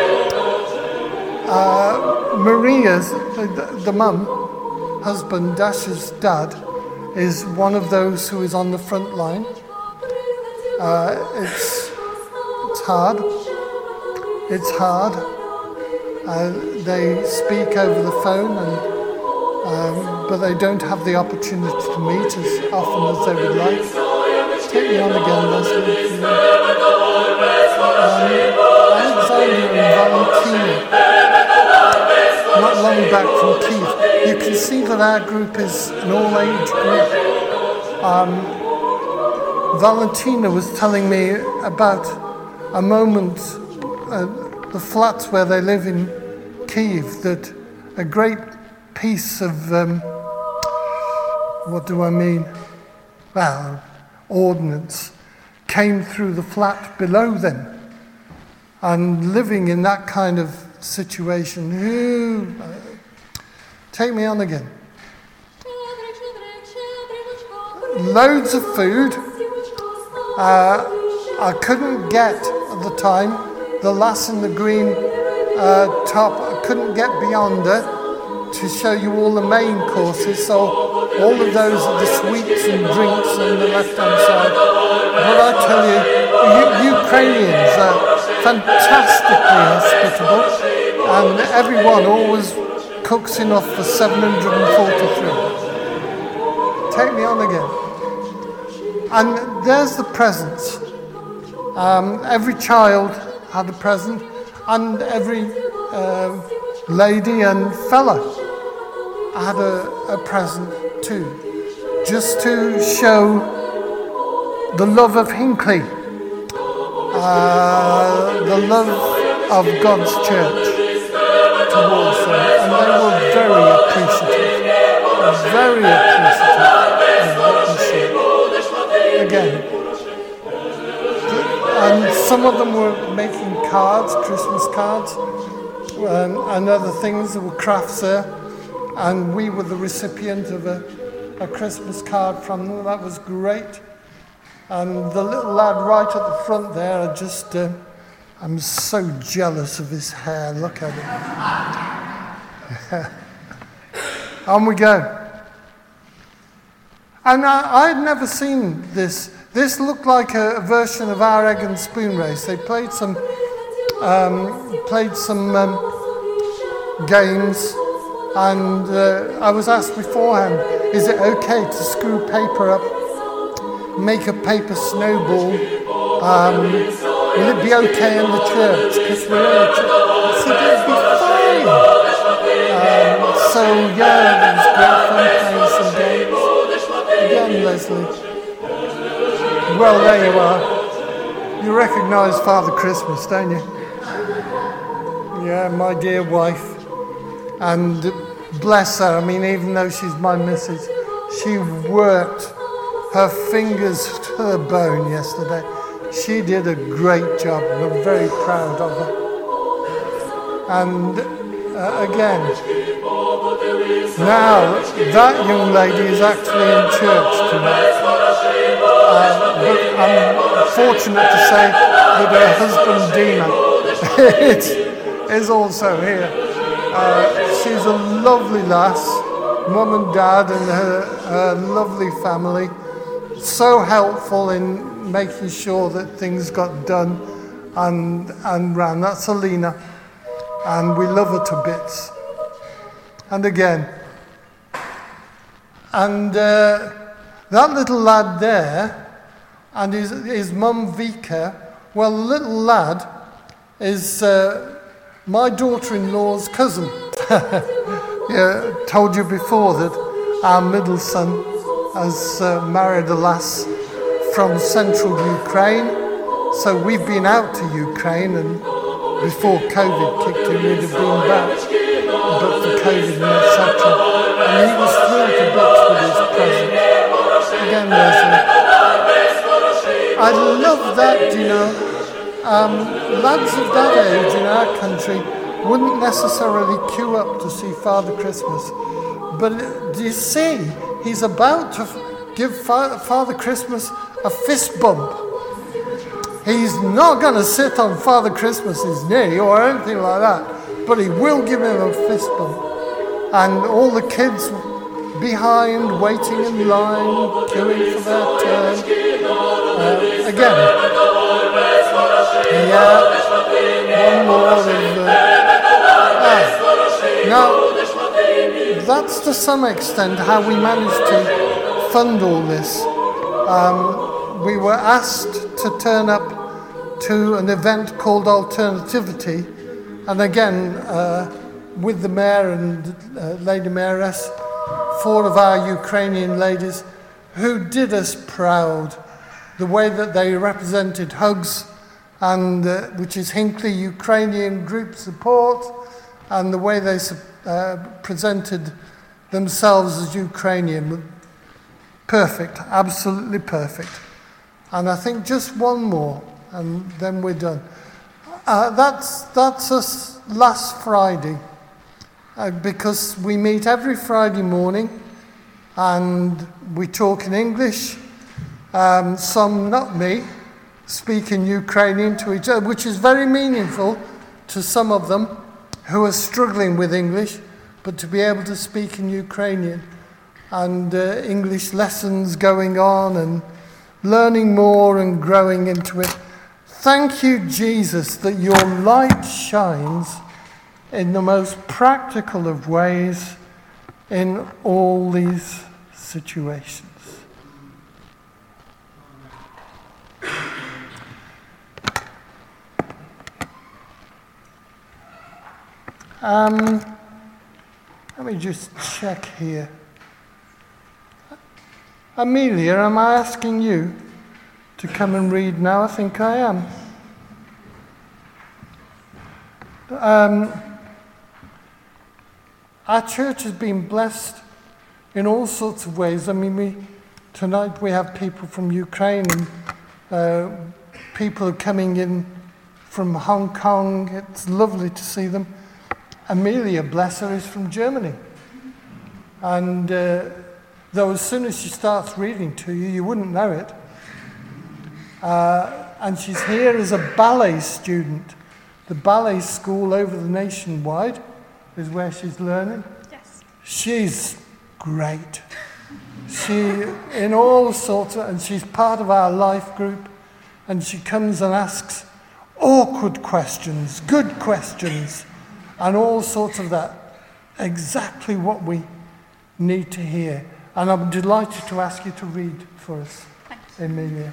uh, Maria's, the, the mum, husband, Dasha's dad, is one of those who is on the front line. Uh, it's, it's hard. It's hard. Uh, they speak over the phone, and, um, but they don't have the opportunity to meet as often as they would like. Take me on again, Leslie. Um, Alexander and Valentina, not long back from Kiev. You can see that our group is an all-age group. Um, Valentina was telling me about a moment, uh, the flats where they live in Kiev, that a great piece of, um, what do I mean? Well, ordnance came through the flat below them. And living in that kind of situation, who, uh, take me on again. Loads of food. Uh, I couldn't get at the time the lass in the green uh, top. I couldn't get beyond her to show you all the main courses. So all of those are the sweets and drinks on the left-hand side. But I tell you, U- Ukrainians are fantastically hospitable, and everyone always cooks enough for seven hundred forty-three. Take me on again. And there's the presents. Um, every child had a present, and every uh, lady and fella had a, a present too, just to show the love of Hinckley, uh, the love of God's church towards them, and they were very appreciative, very appreciative of what we said. Again, and some of them were making cards, Christmas cards, um, and other things. There were crafts there, and we were the recipient of a, a Christmas card from them. That was great. And the little lad right at the front there, I just, uh, I'm so jealous of his hair. Look at it. On we go. And I, I had never seen this. This looked like a, a version of our egg and spoon race. They played some, um, played some um, games, and uh, I was asked beforehand, is it okay to screw paper up, make a paper snowball? Um, will it be okay in the church? Because we're in the church. I said it'll be fine. Um, so yeah, it was great fun playing some games. Again, Leslie. Well, there you are. You recognise Father Christmas, don't you? Yeah, my dear wife. And bless her, I mean, even though she's my missus, she worked her fingers to the bone yesterday. She did a great job, and I'm very proud of her. And uh, again, now that young lady is actually in church tonight. Uh, but I'm fortunate to say that her husband Dina is also here. Uh, she's a lovely lass, mum and dad and her, her lovely family. So helpful in making sure that things got done and, and ran. That's Alina. And we love her to bits. And again, and uh, that little lad there, and his, his mum Vika, well, the little lad is uh, my daughter-in-law's cousin. Yeah, told you before that our middle son has uh, married a lass from central Ukraine. So we've been out to Ukraine, and before COVID kicked in, we'd have been back, but for COVID and et cetera. And he was thrilled to bits with his present. Again, Leslie. I love that, you know. Um, lads of that age in our country wouldn't necessarily queue up to see Father Christmas. But uh, do you see, he's about to f- give Fa- Father Christmas a fist bump. He's not going to sit on Father Christmas's knee or anything like that, but he will give him a fist bump. And all the kids behind, waiting in line, queuing for their turn. Uh, again, yeah, one more of the... Ah. Now, that's to some extent how we managed to fund all this. Um, we were asked to turn up to an event called Alternativity, and again, uh, with the mayor and uh, Lady Mayoress, four of our Ukrainian ladies who did us proud. The way that they represented Hugs, and uh, which is Hinckley Ukrainian Group Support, and the way they uh, presented themselves as Ukrainian. Perfect, absolutely perfect. And I think just one more, and then we're done. Uh, that's that's us last Friday, uh, because we meet every Friday morning, and we talk in English. Um, some, not me, speak in Ukrainian to each other, which is very meaningful to some of them who are struggling with English, but to be able to speak in Ukrainian, and uh, English lessons going on, and learning more and growing into it. Thank you, Jesus, that your light shines in the most practical of ways in all these situations. Um, Let me just check here. Amelia, am I asking you to come and read now? I think I am. Um, our church has been blessed in all sorts of ways. I mean, we, tonight we have people from Ukraine and uh, people are coming in from Hong Kong. It's lovely to see them. Amelia, bless her, is from Germany. And uh, though as soon as she starts reading to you, you wouldn't know it. Uh, and she's here as a ballet student. The ballet school over the nationwide is where she's learning. Yes. She's great. She, in all sorts of, and she's part of our life group, and she comes and asks awkward questions, good questions, and all sorts of that. Exactly what we need to hear. And I'm delighted to ask you to read for us, Emilia.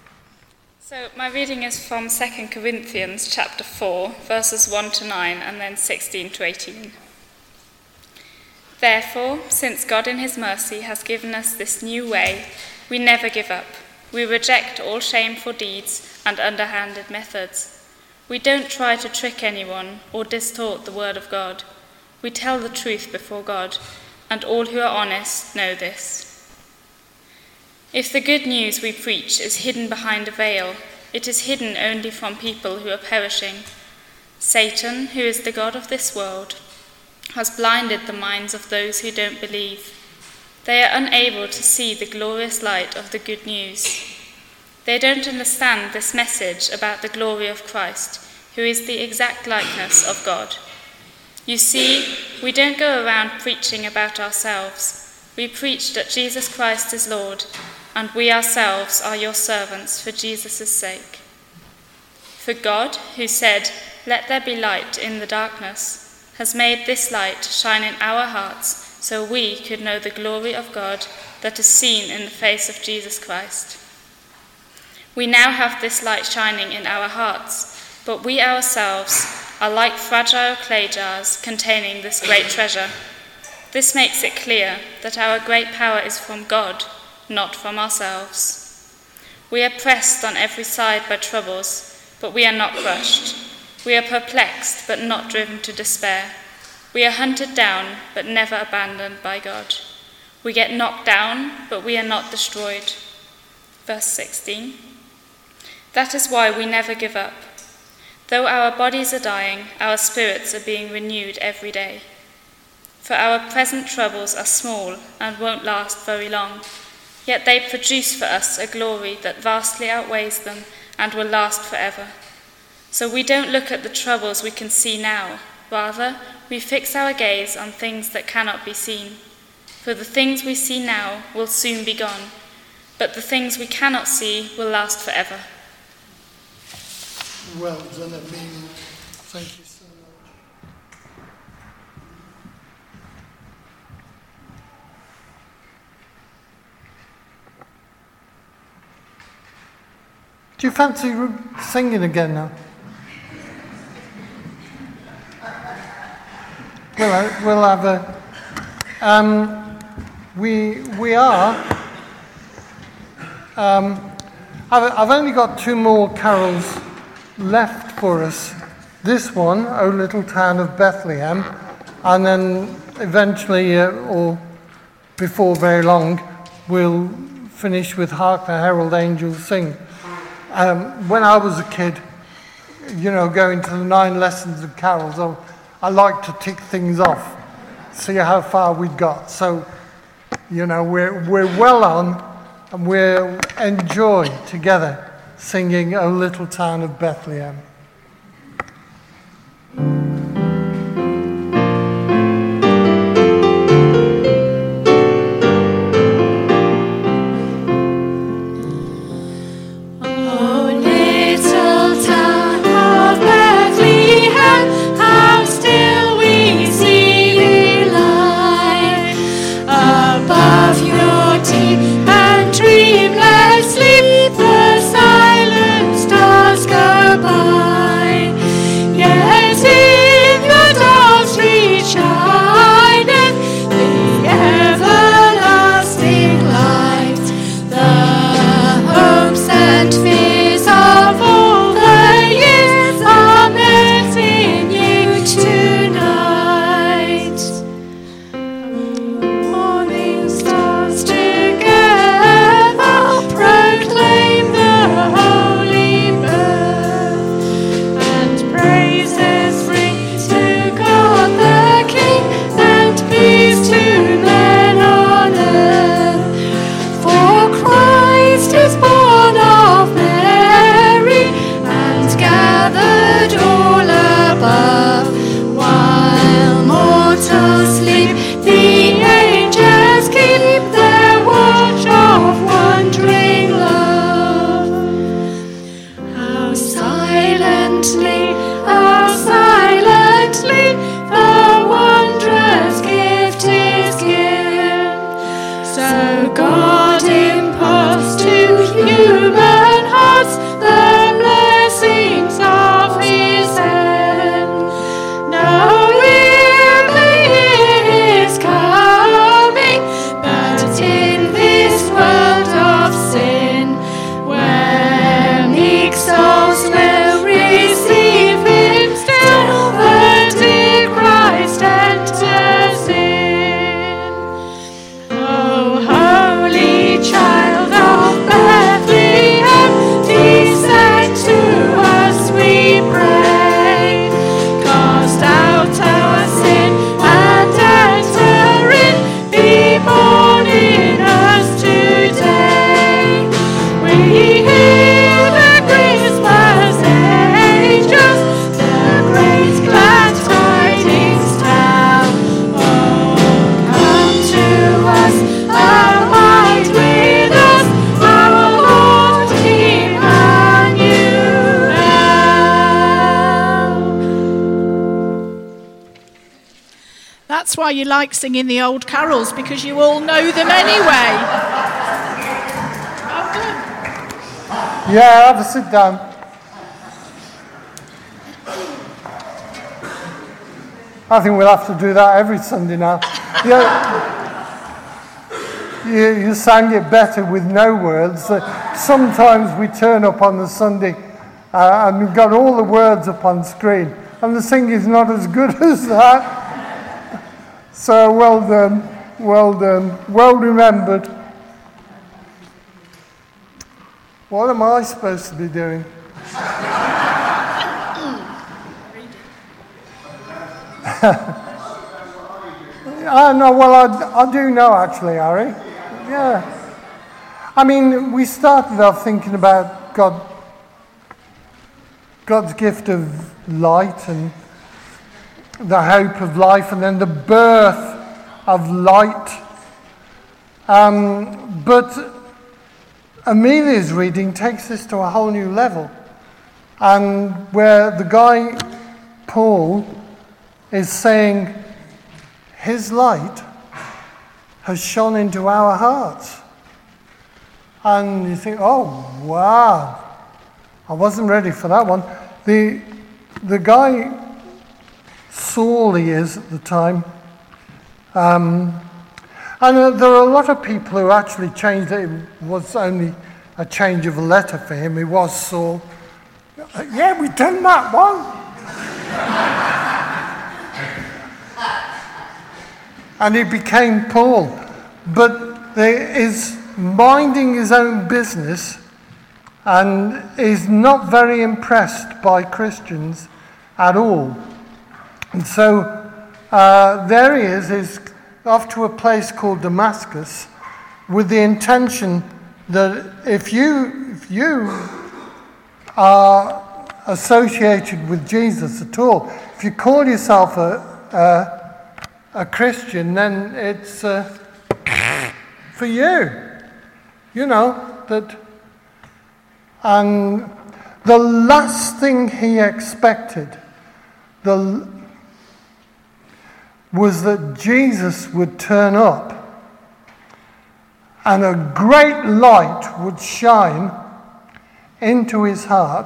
So my reading is from Second Corinthians chapter four, verses one to nine, and then sixteen to eighteen. Therefore, since God in his mercy has given us this new way, we never give up. We reject all shameful deeds and underhanded methods. We don't try to trick anyone or distort the word of God. We tell the truth before God, and all who are honest know this. If the good news we preach is hidden behind a veil, it is hidden only from people who are perishing. Satan, who is the god of this world, has blinded the minds of those who don't believe. They are unable to see the glorious light of the good news. They don't understand this message about the glory of Christ, who is the exact likeness of God. You see, we don't go around preaching about ourselves. We preach that Jesus Christ is Lord, and we ourselves are your servants for Jesus' sake. For God, who said, "Let there be light" in the darkness, has made this light shine in our hearts so we could know the glory of God that is seen in the face of Jesus Christ. We now have this light shining in our hearts, but we ourselves are like fragile clay jars containing this great treasure. This makes it clear that our great power is from God, not from ourselves. We are pressed on every side by troubles, but we are not crushed. We are perplexed, but not driven to despair. We are hunted down, but never abandoned by God. We get knocked down, but we are not destroyed. Verse sixteen. That is why we never give up. Though our bodies are dying, our spirits are being renewed every day. For our present troubles are small and won't last very long, yet they produce for us a glory that vastly outweighs them and will last forever. So we don't look at the troubles we can see now. Rather, we fix our gaze on things that cannot be seen. For the things we see now will soon be gone, but the things we cannot see will last forever. Well done, Amelia. Thank you so much. Do you fancy singing again now? We'll, we'll have a... Um, we, we are... Um, I've, I've only got two more carols left for us. This one, O Little Town of Bethlehem, and then eventually, uh, or before very long, we'll finish with Hark the Herald Angels Sing. Um, when I was a kid, you know, going to the nine lessons of carols, I, I liked to tick things off, see how far we'd got. So, you know, we're, we're well on, and we'll enjoy together singing O Little Town of Bethlehem. Dreamless sleep, the silent stars go by. you like singing the old carols, because you all know them anyway. Well done. Yeah, have a sit down. I think we'll have to do that every Sunday now. Yeah. You, you sang it better with no words. Uh, sometimes we turn up on the Sunday uh, and we've got all the words up on screen, and the singing's not as good as that. So well done, well done, well remembered. What am I supposed to be doing? I know, well, I, I do know actually, Harry. Yeah. I mean, we started off thinking about God, God's gift of light and the hope of life, and then the birth of light. Um, but Amelia's reading takes this to a whole new level, and where the guy, Paul, is saying his light has shone into our hearts. And you think, oh, wow, I wasn't ready for that one. The, the guy, Saul he is at the time, um, and uh, there are a lot of people who actually changed it. It was only a change of a letter for him. He was Saul. Uh, yeah, we've done that one. And he became Paul. But there is minding his own business and is not very impressed by Christians at all. And so uh, there he is, is off to a place called Damascus with the intention that if you, if you are associated with Jesus at all, if you call yourself a, a a Christian, then it's uh, for you. You know, that. And the last thing he expected the, was that Jesus would turn up and a great light would shine into his heart,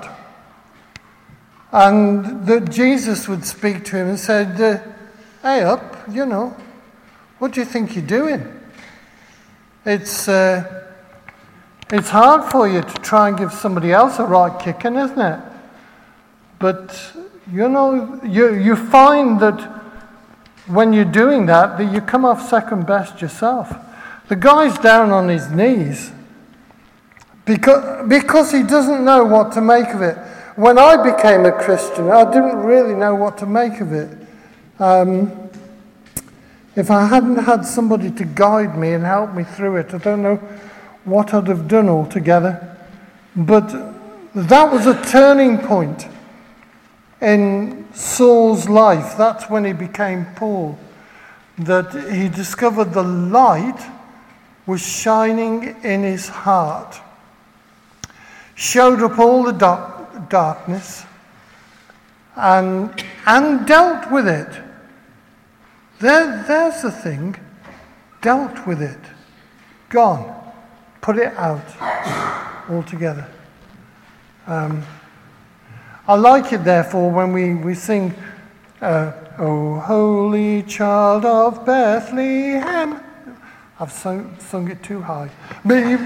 and that Jesus would speak to him and said, uh, hey up, you know, what do you think you're doing? It's uh, it's hard for you to try and give somebody else a right kicking, isn't it? But, you know, you, you find that when you're doing that, that you come off second best yourself. The guy's down on his knees because, because he doesn't know what to make of it. When I became a Christian, I didn't really know what to make of it. Um, if I hadn't had somebody to guide me and help me through it, I don't know what I'd have done altogether. But that was a turning point in Saul's life. That's when he became Paul. That he discovered the light was shining in his heart. Showed up all the dark, darkness and, and dealt with it. There, there's the thing. Dealt with it. Gone. Put it out altogether. Um, I like it, therefore, when we, we sing, uh, O Holy Child of Bethlehem. I've sung, sung it too high. Be,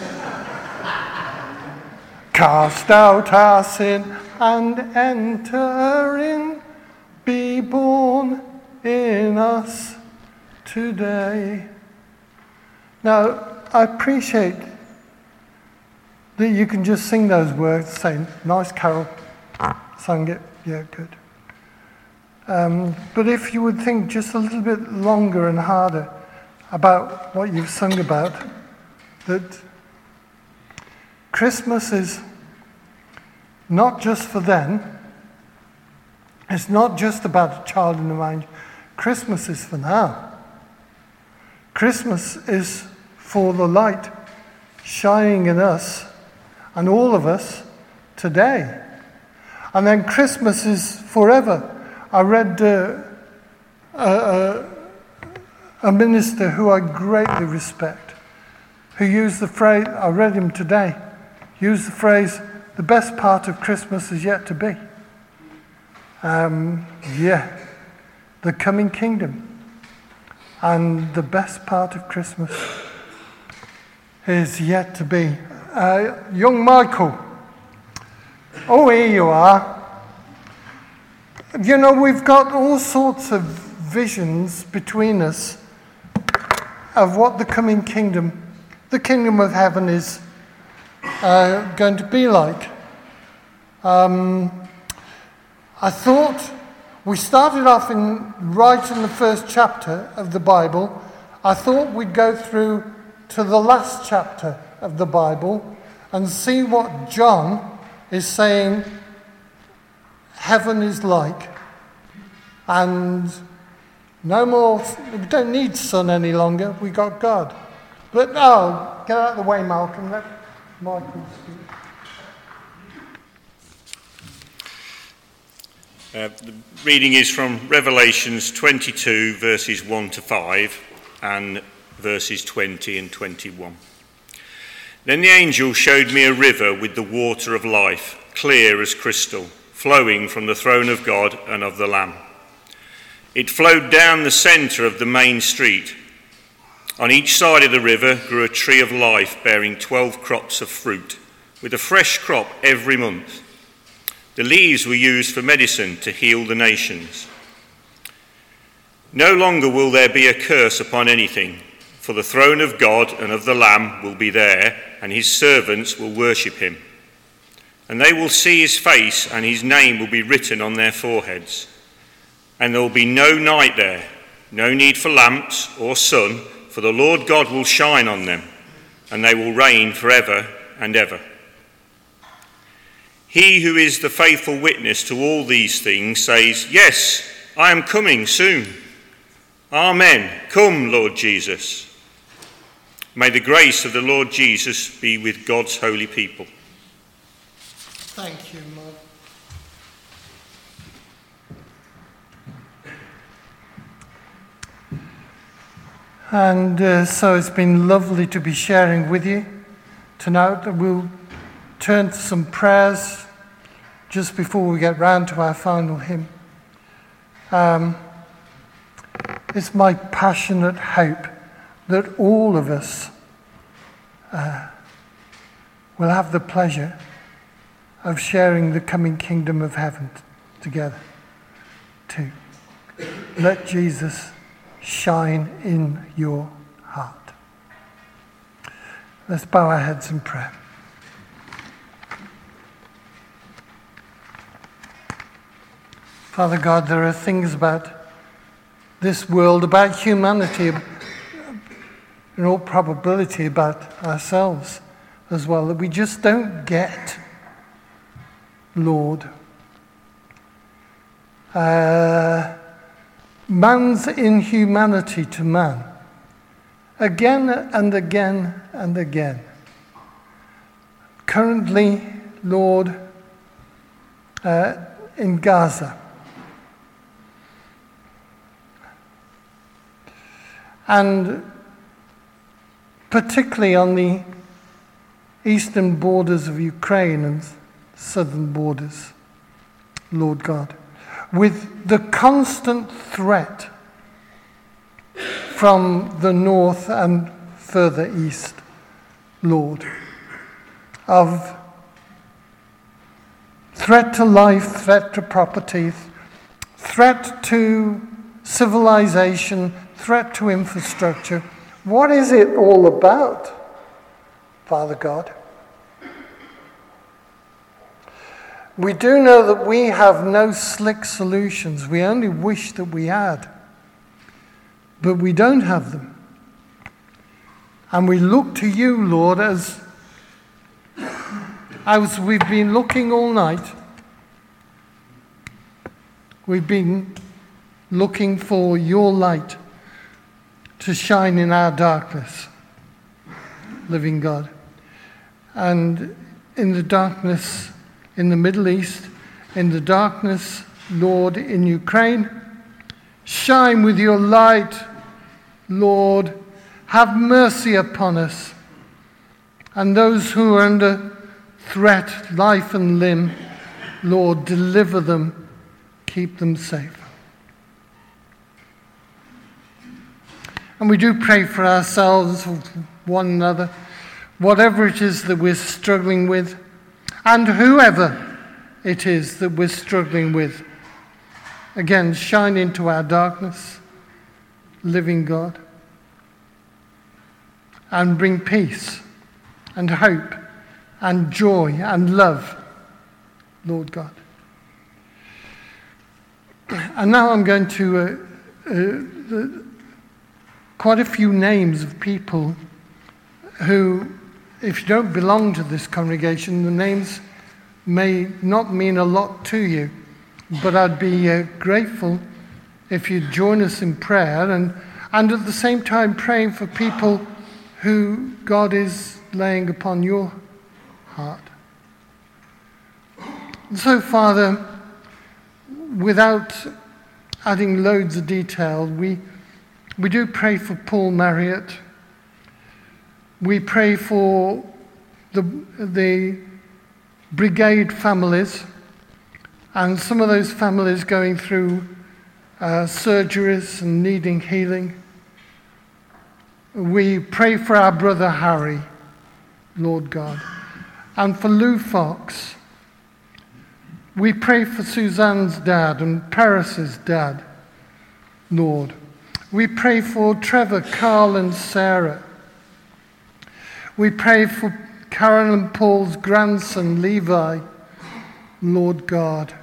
cast out our sin and enter in. Be born in us today. Now, I appreciate that you can just sing those words, saying, nice carol, sung it, yeah, good. Um, but if you would think just a little bit longer and harder about what you've sung about, that Christmas is not just for then, it's not just about a child in the manger. Christmas is for now. Christmas is for the light shining in us and all of us today. And then Christmas is forever. I read uh, a, a, a minister who I greatly respect, who used the phrase, I read him today, used the phrase, the best part of Christmas is yet to be. Um, yeah, the coming kingdom. And the best part of Christmas is yet to be. Uh, young Michael, oh, here you are. You know, we've got all sorts of visions between us of what the coming kingdom, the kingdom of heaven is uh, going to be like. Um, I thought we started off in right in the first chapter of the Bible. I thought we'd go through to the last chapter of the Bible and see what John is saying heaven is like. And no more, we don't need sun any longer, we got God. But oh, get out of the way, Malcolm, let Michael speak. Uh, the reading is from Revelations twenty-two, verses one to five, and verses twenty and twenty-one. Then the angel showed me a river with the water of life, clear as crystal, flowing from the throne of God and of the Lamb. It flowed down the centre of the main street. On each side of the river grew a tree of life bearing twelve crops of fruit, with a fresh crop every month. The leaves were used for medicine to heal the nations. No longer will there be a curse upon anything, for the throne of God and of the Lamb will be there, and his servants will worship him. And they will see his face, and his name will be written on their foreheads. And there will be no night there, no need for lamps or sun, for the Lord God will shine on them, and they will reign forever and ever. He who is the faithful witness to all these things says, yes, I am coming soon. Amen. Come, Lord Jesus. May the grace of the Lord Jesus be with God's holy people. Thank you, Mark. And uh, so it's been lovely to be sharing with you tonight. We'll turn to some prayers just before we get round to our final hymn. Um, it's my passionate hope that all of us uh, will have the pleasure of sharing the coming kingdom of heaven t- together too. Let Jesus shine in your heart. Let's bow our heads in prayer. Father God, there are things about this world, about humanity, in all probability about ourselves as well, that we just don't get, Lord. Uh, man's inhumanity to man, again and again and again. Currently, Lord, uh, in Gaza. And particularly on the eastern borders of Ukraine and southern borders, Lord God, with the constant threat from the north and further east, Lord, of threat to life, threat to property, threat to civilization, threat to infrastructure. What is it all about, Father God? We do know that we have no slick solutions. We only wish that we had. But we don't have them. And we look to you, Lord, as, as we've been looking all night. We've been looking for your light to shine in our darkness, living God. And in the darkness in the Middle East, in the darkness, Lord, in Ukraine, shine with your light Lord, have mercy upon us. And those who are under threat, life and limb, Lord, deliver them, keep them safe. And we do pray for ourselves, for one another, whatever it is that we're struggling with, and whoever it is that we're struggling with. Again, shine into our darkness, living God, and bring peace and hope and joy and love, Lord God. And now I'm going to uh, uh, the, quite a few names of people who, if you don't belong to this congregation, the names may not mean a lot to you, but I'd be uh, grateful if you'd join us in prayer and, and at the same time praying for people who God is laying upon your heart. And so, Father, without adding loads of detail, we we do pray for Paul Marriott. We pray for the the brigade families, and some of those families going through uh, surgeries and needing healing. We pray for our brother Harry, Lord God, and for Lou Fox. We pray for Suzanne's dad and Paris's dad, Lord. We pray for Trevor, Carl, and Sarah. We pray for Karen and Paul's grandson, Levi, Lord God.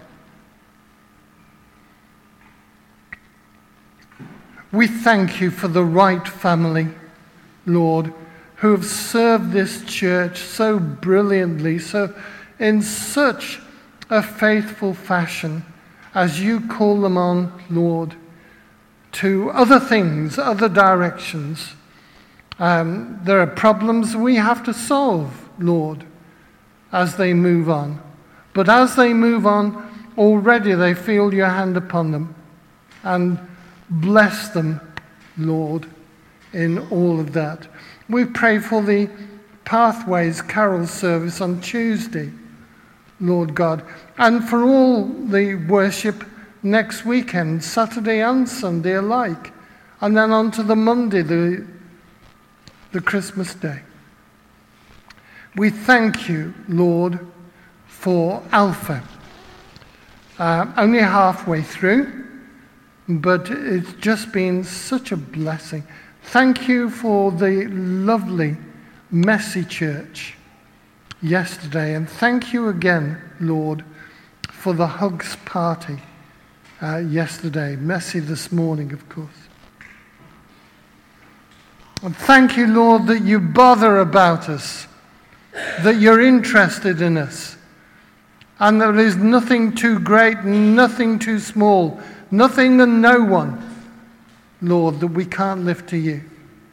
We thank you for the Wright family, Lord, who have served this church so brilliantly, so in such a faithful fashion, as you call them on, Lord, to other things, other directions. Um, there are problems we have to solve, Lord, as they move on. But as they move on, already they feel your hand upon them. And bless them, Lord, in all of that. We pray for the Pathways Carol service on Tuesday, Lord God, and for all the worship next weekend, Saturday and Sunday alike, and then on to the Monday, the, the Christmas day. We thank you, Lord, for Alpha. Uh, only halfway through, but it's just been such a blessing. Thank you for the lovely, messy church yesterday, and thank you again, Lord, for the hugs party uh, yesterday. Messy this morning, of course. And thank you, Lord, that you bother about us, that you're interested in us, and there is nothing too great, nothing too small, nothing and no one, Lord, that we can't lift to you.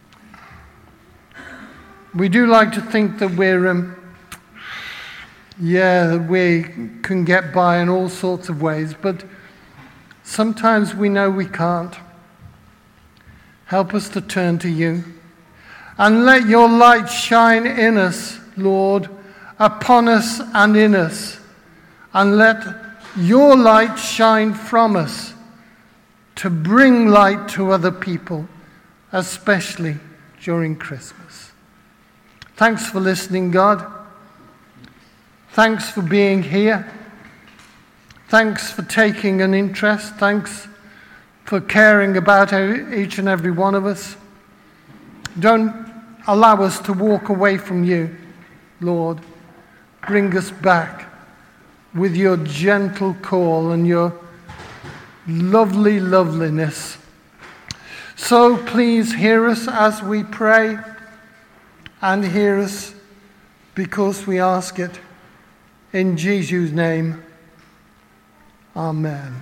We do like to think that we're, um, yeah, that we can get by in all sorts of ways, but sometimes we know we can't. Help us to turn to you. And let your light shine in us, Lord, upon us and in us. And let your light shine from us to bring light to other people, especially during Christmas. Thanks for listening, God. Thanks for being here. Thanks for taking an interest. Thanks for caring about each and every one of us. Don't allow us to walk away from you, Lord. Bring us back with your gentle call and your lovely loveliness. So please hear us as we pray, and hear us because we ask it in Jesus' name. Amen.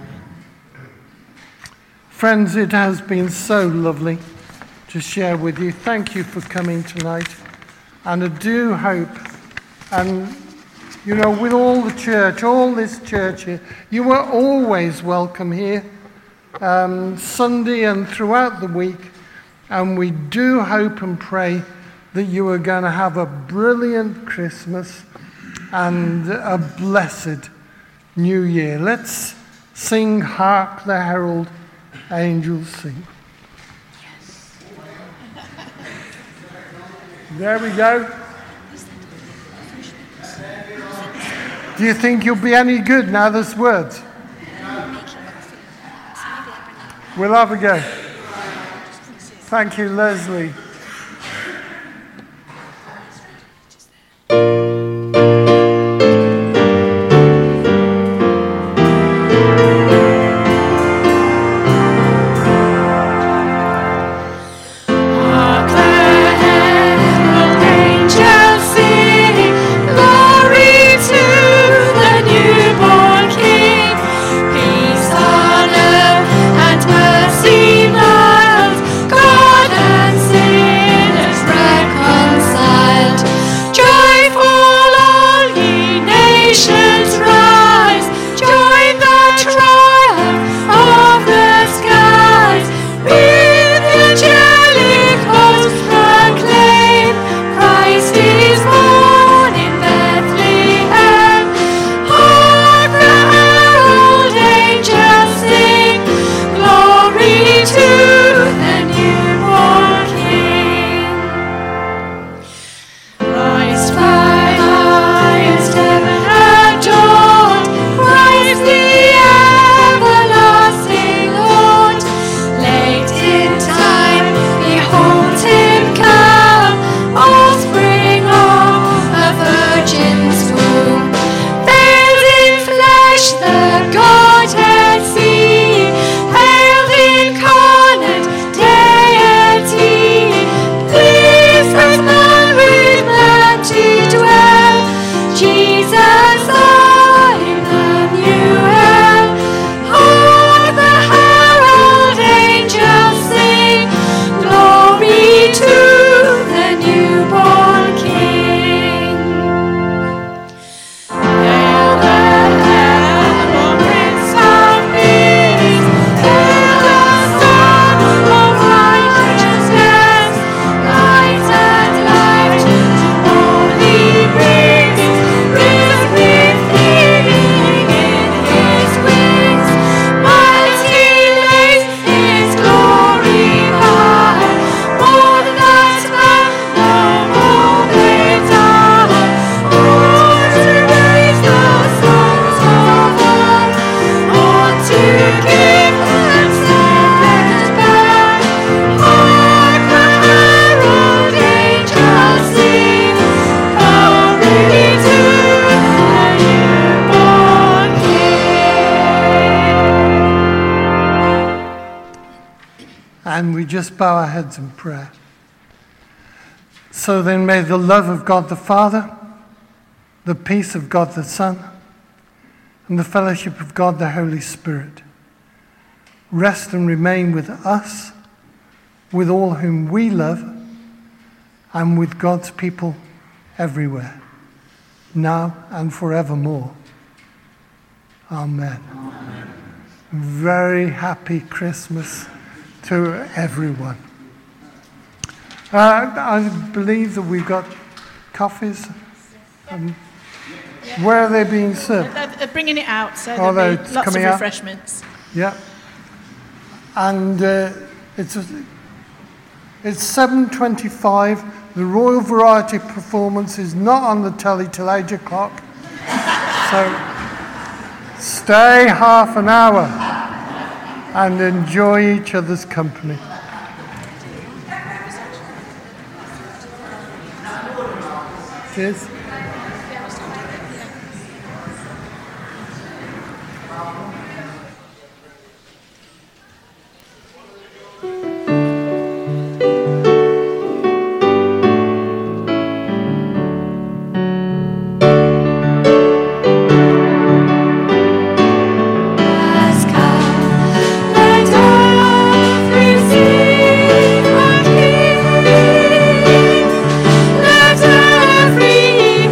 Friends, it has been so lovely to share with you. Thank you for coming tonight. And I do hope, and you know, with all the church, all this church here, you are always welcome here, um, Sunday and throughout the week. And we do hope and pray that you are going to have a brilliant Christmas and a blessed New Year. Let's sing Hark the Herald Angels Sing. There we go. Do you think you'll be any good now there's words? We'll have a go. Thank you, Leslie. And we just bow our heads in prayer. So then may the love of God the Father, the peace of God the Son, and the fellowship of God the Holy Spirit rest and remain with us, with all whom we love, and with God's people everywhere, now and forevermore. Amen. Amen. Very happy Christmas to everyone. Uh, I believe that we've got coffees. Um, where are they being served? They're, they're bringing it out, so Oh, there'll they're be lots of coming out? refreshments. Yeah. And uh, it's it's seven twenty-five. The Royal Variety performance is not on the telly till eight o'clock. So stay half an hour and enjoy each other's company. Cheers. Let every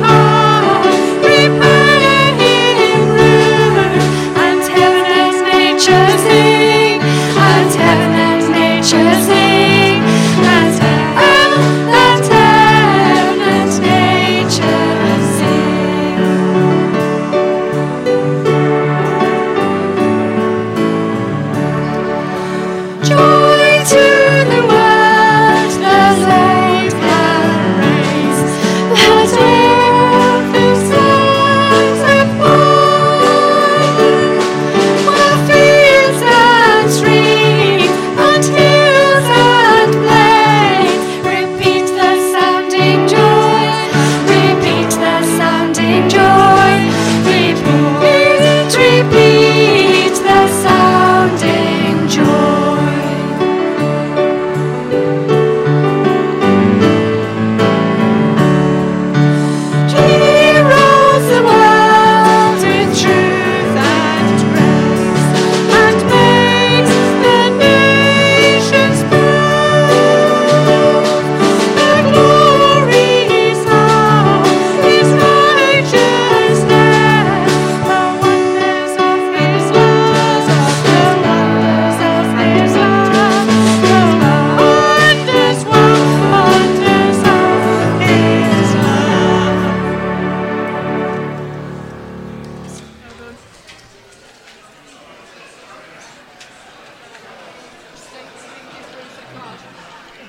God.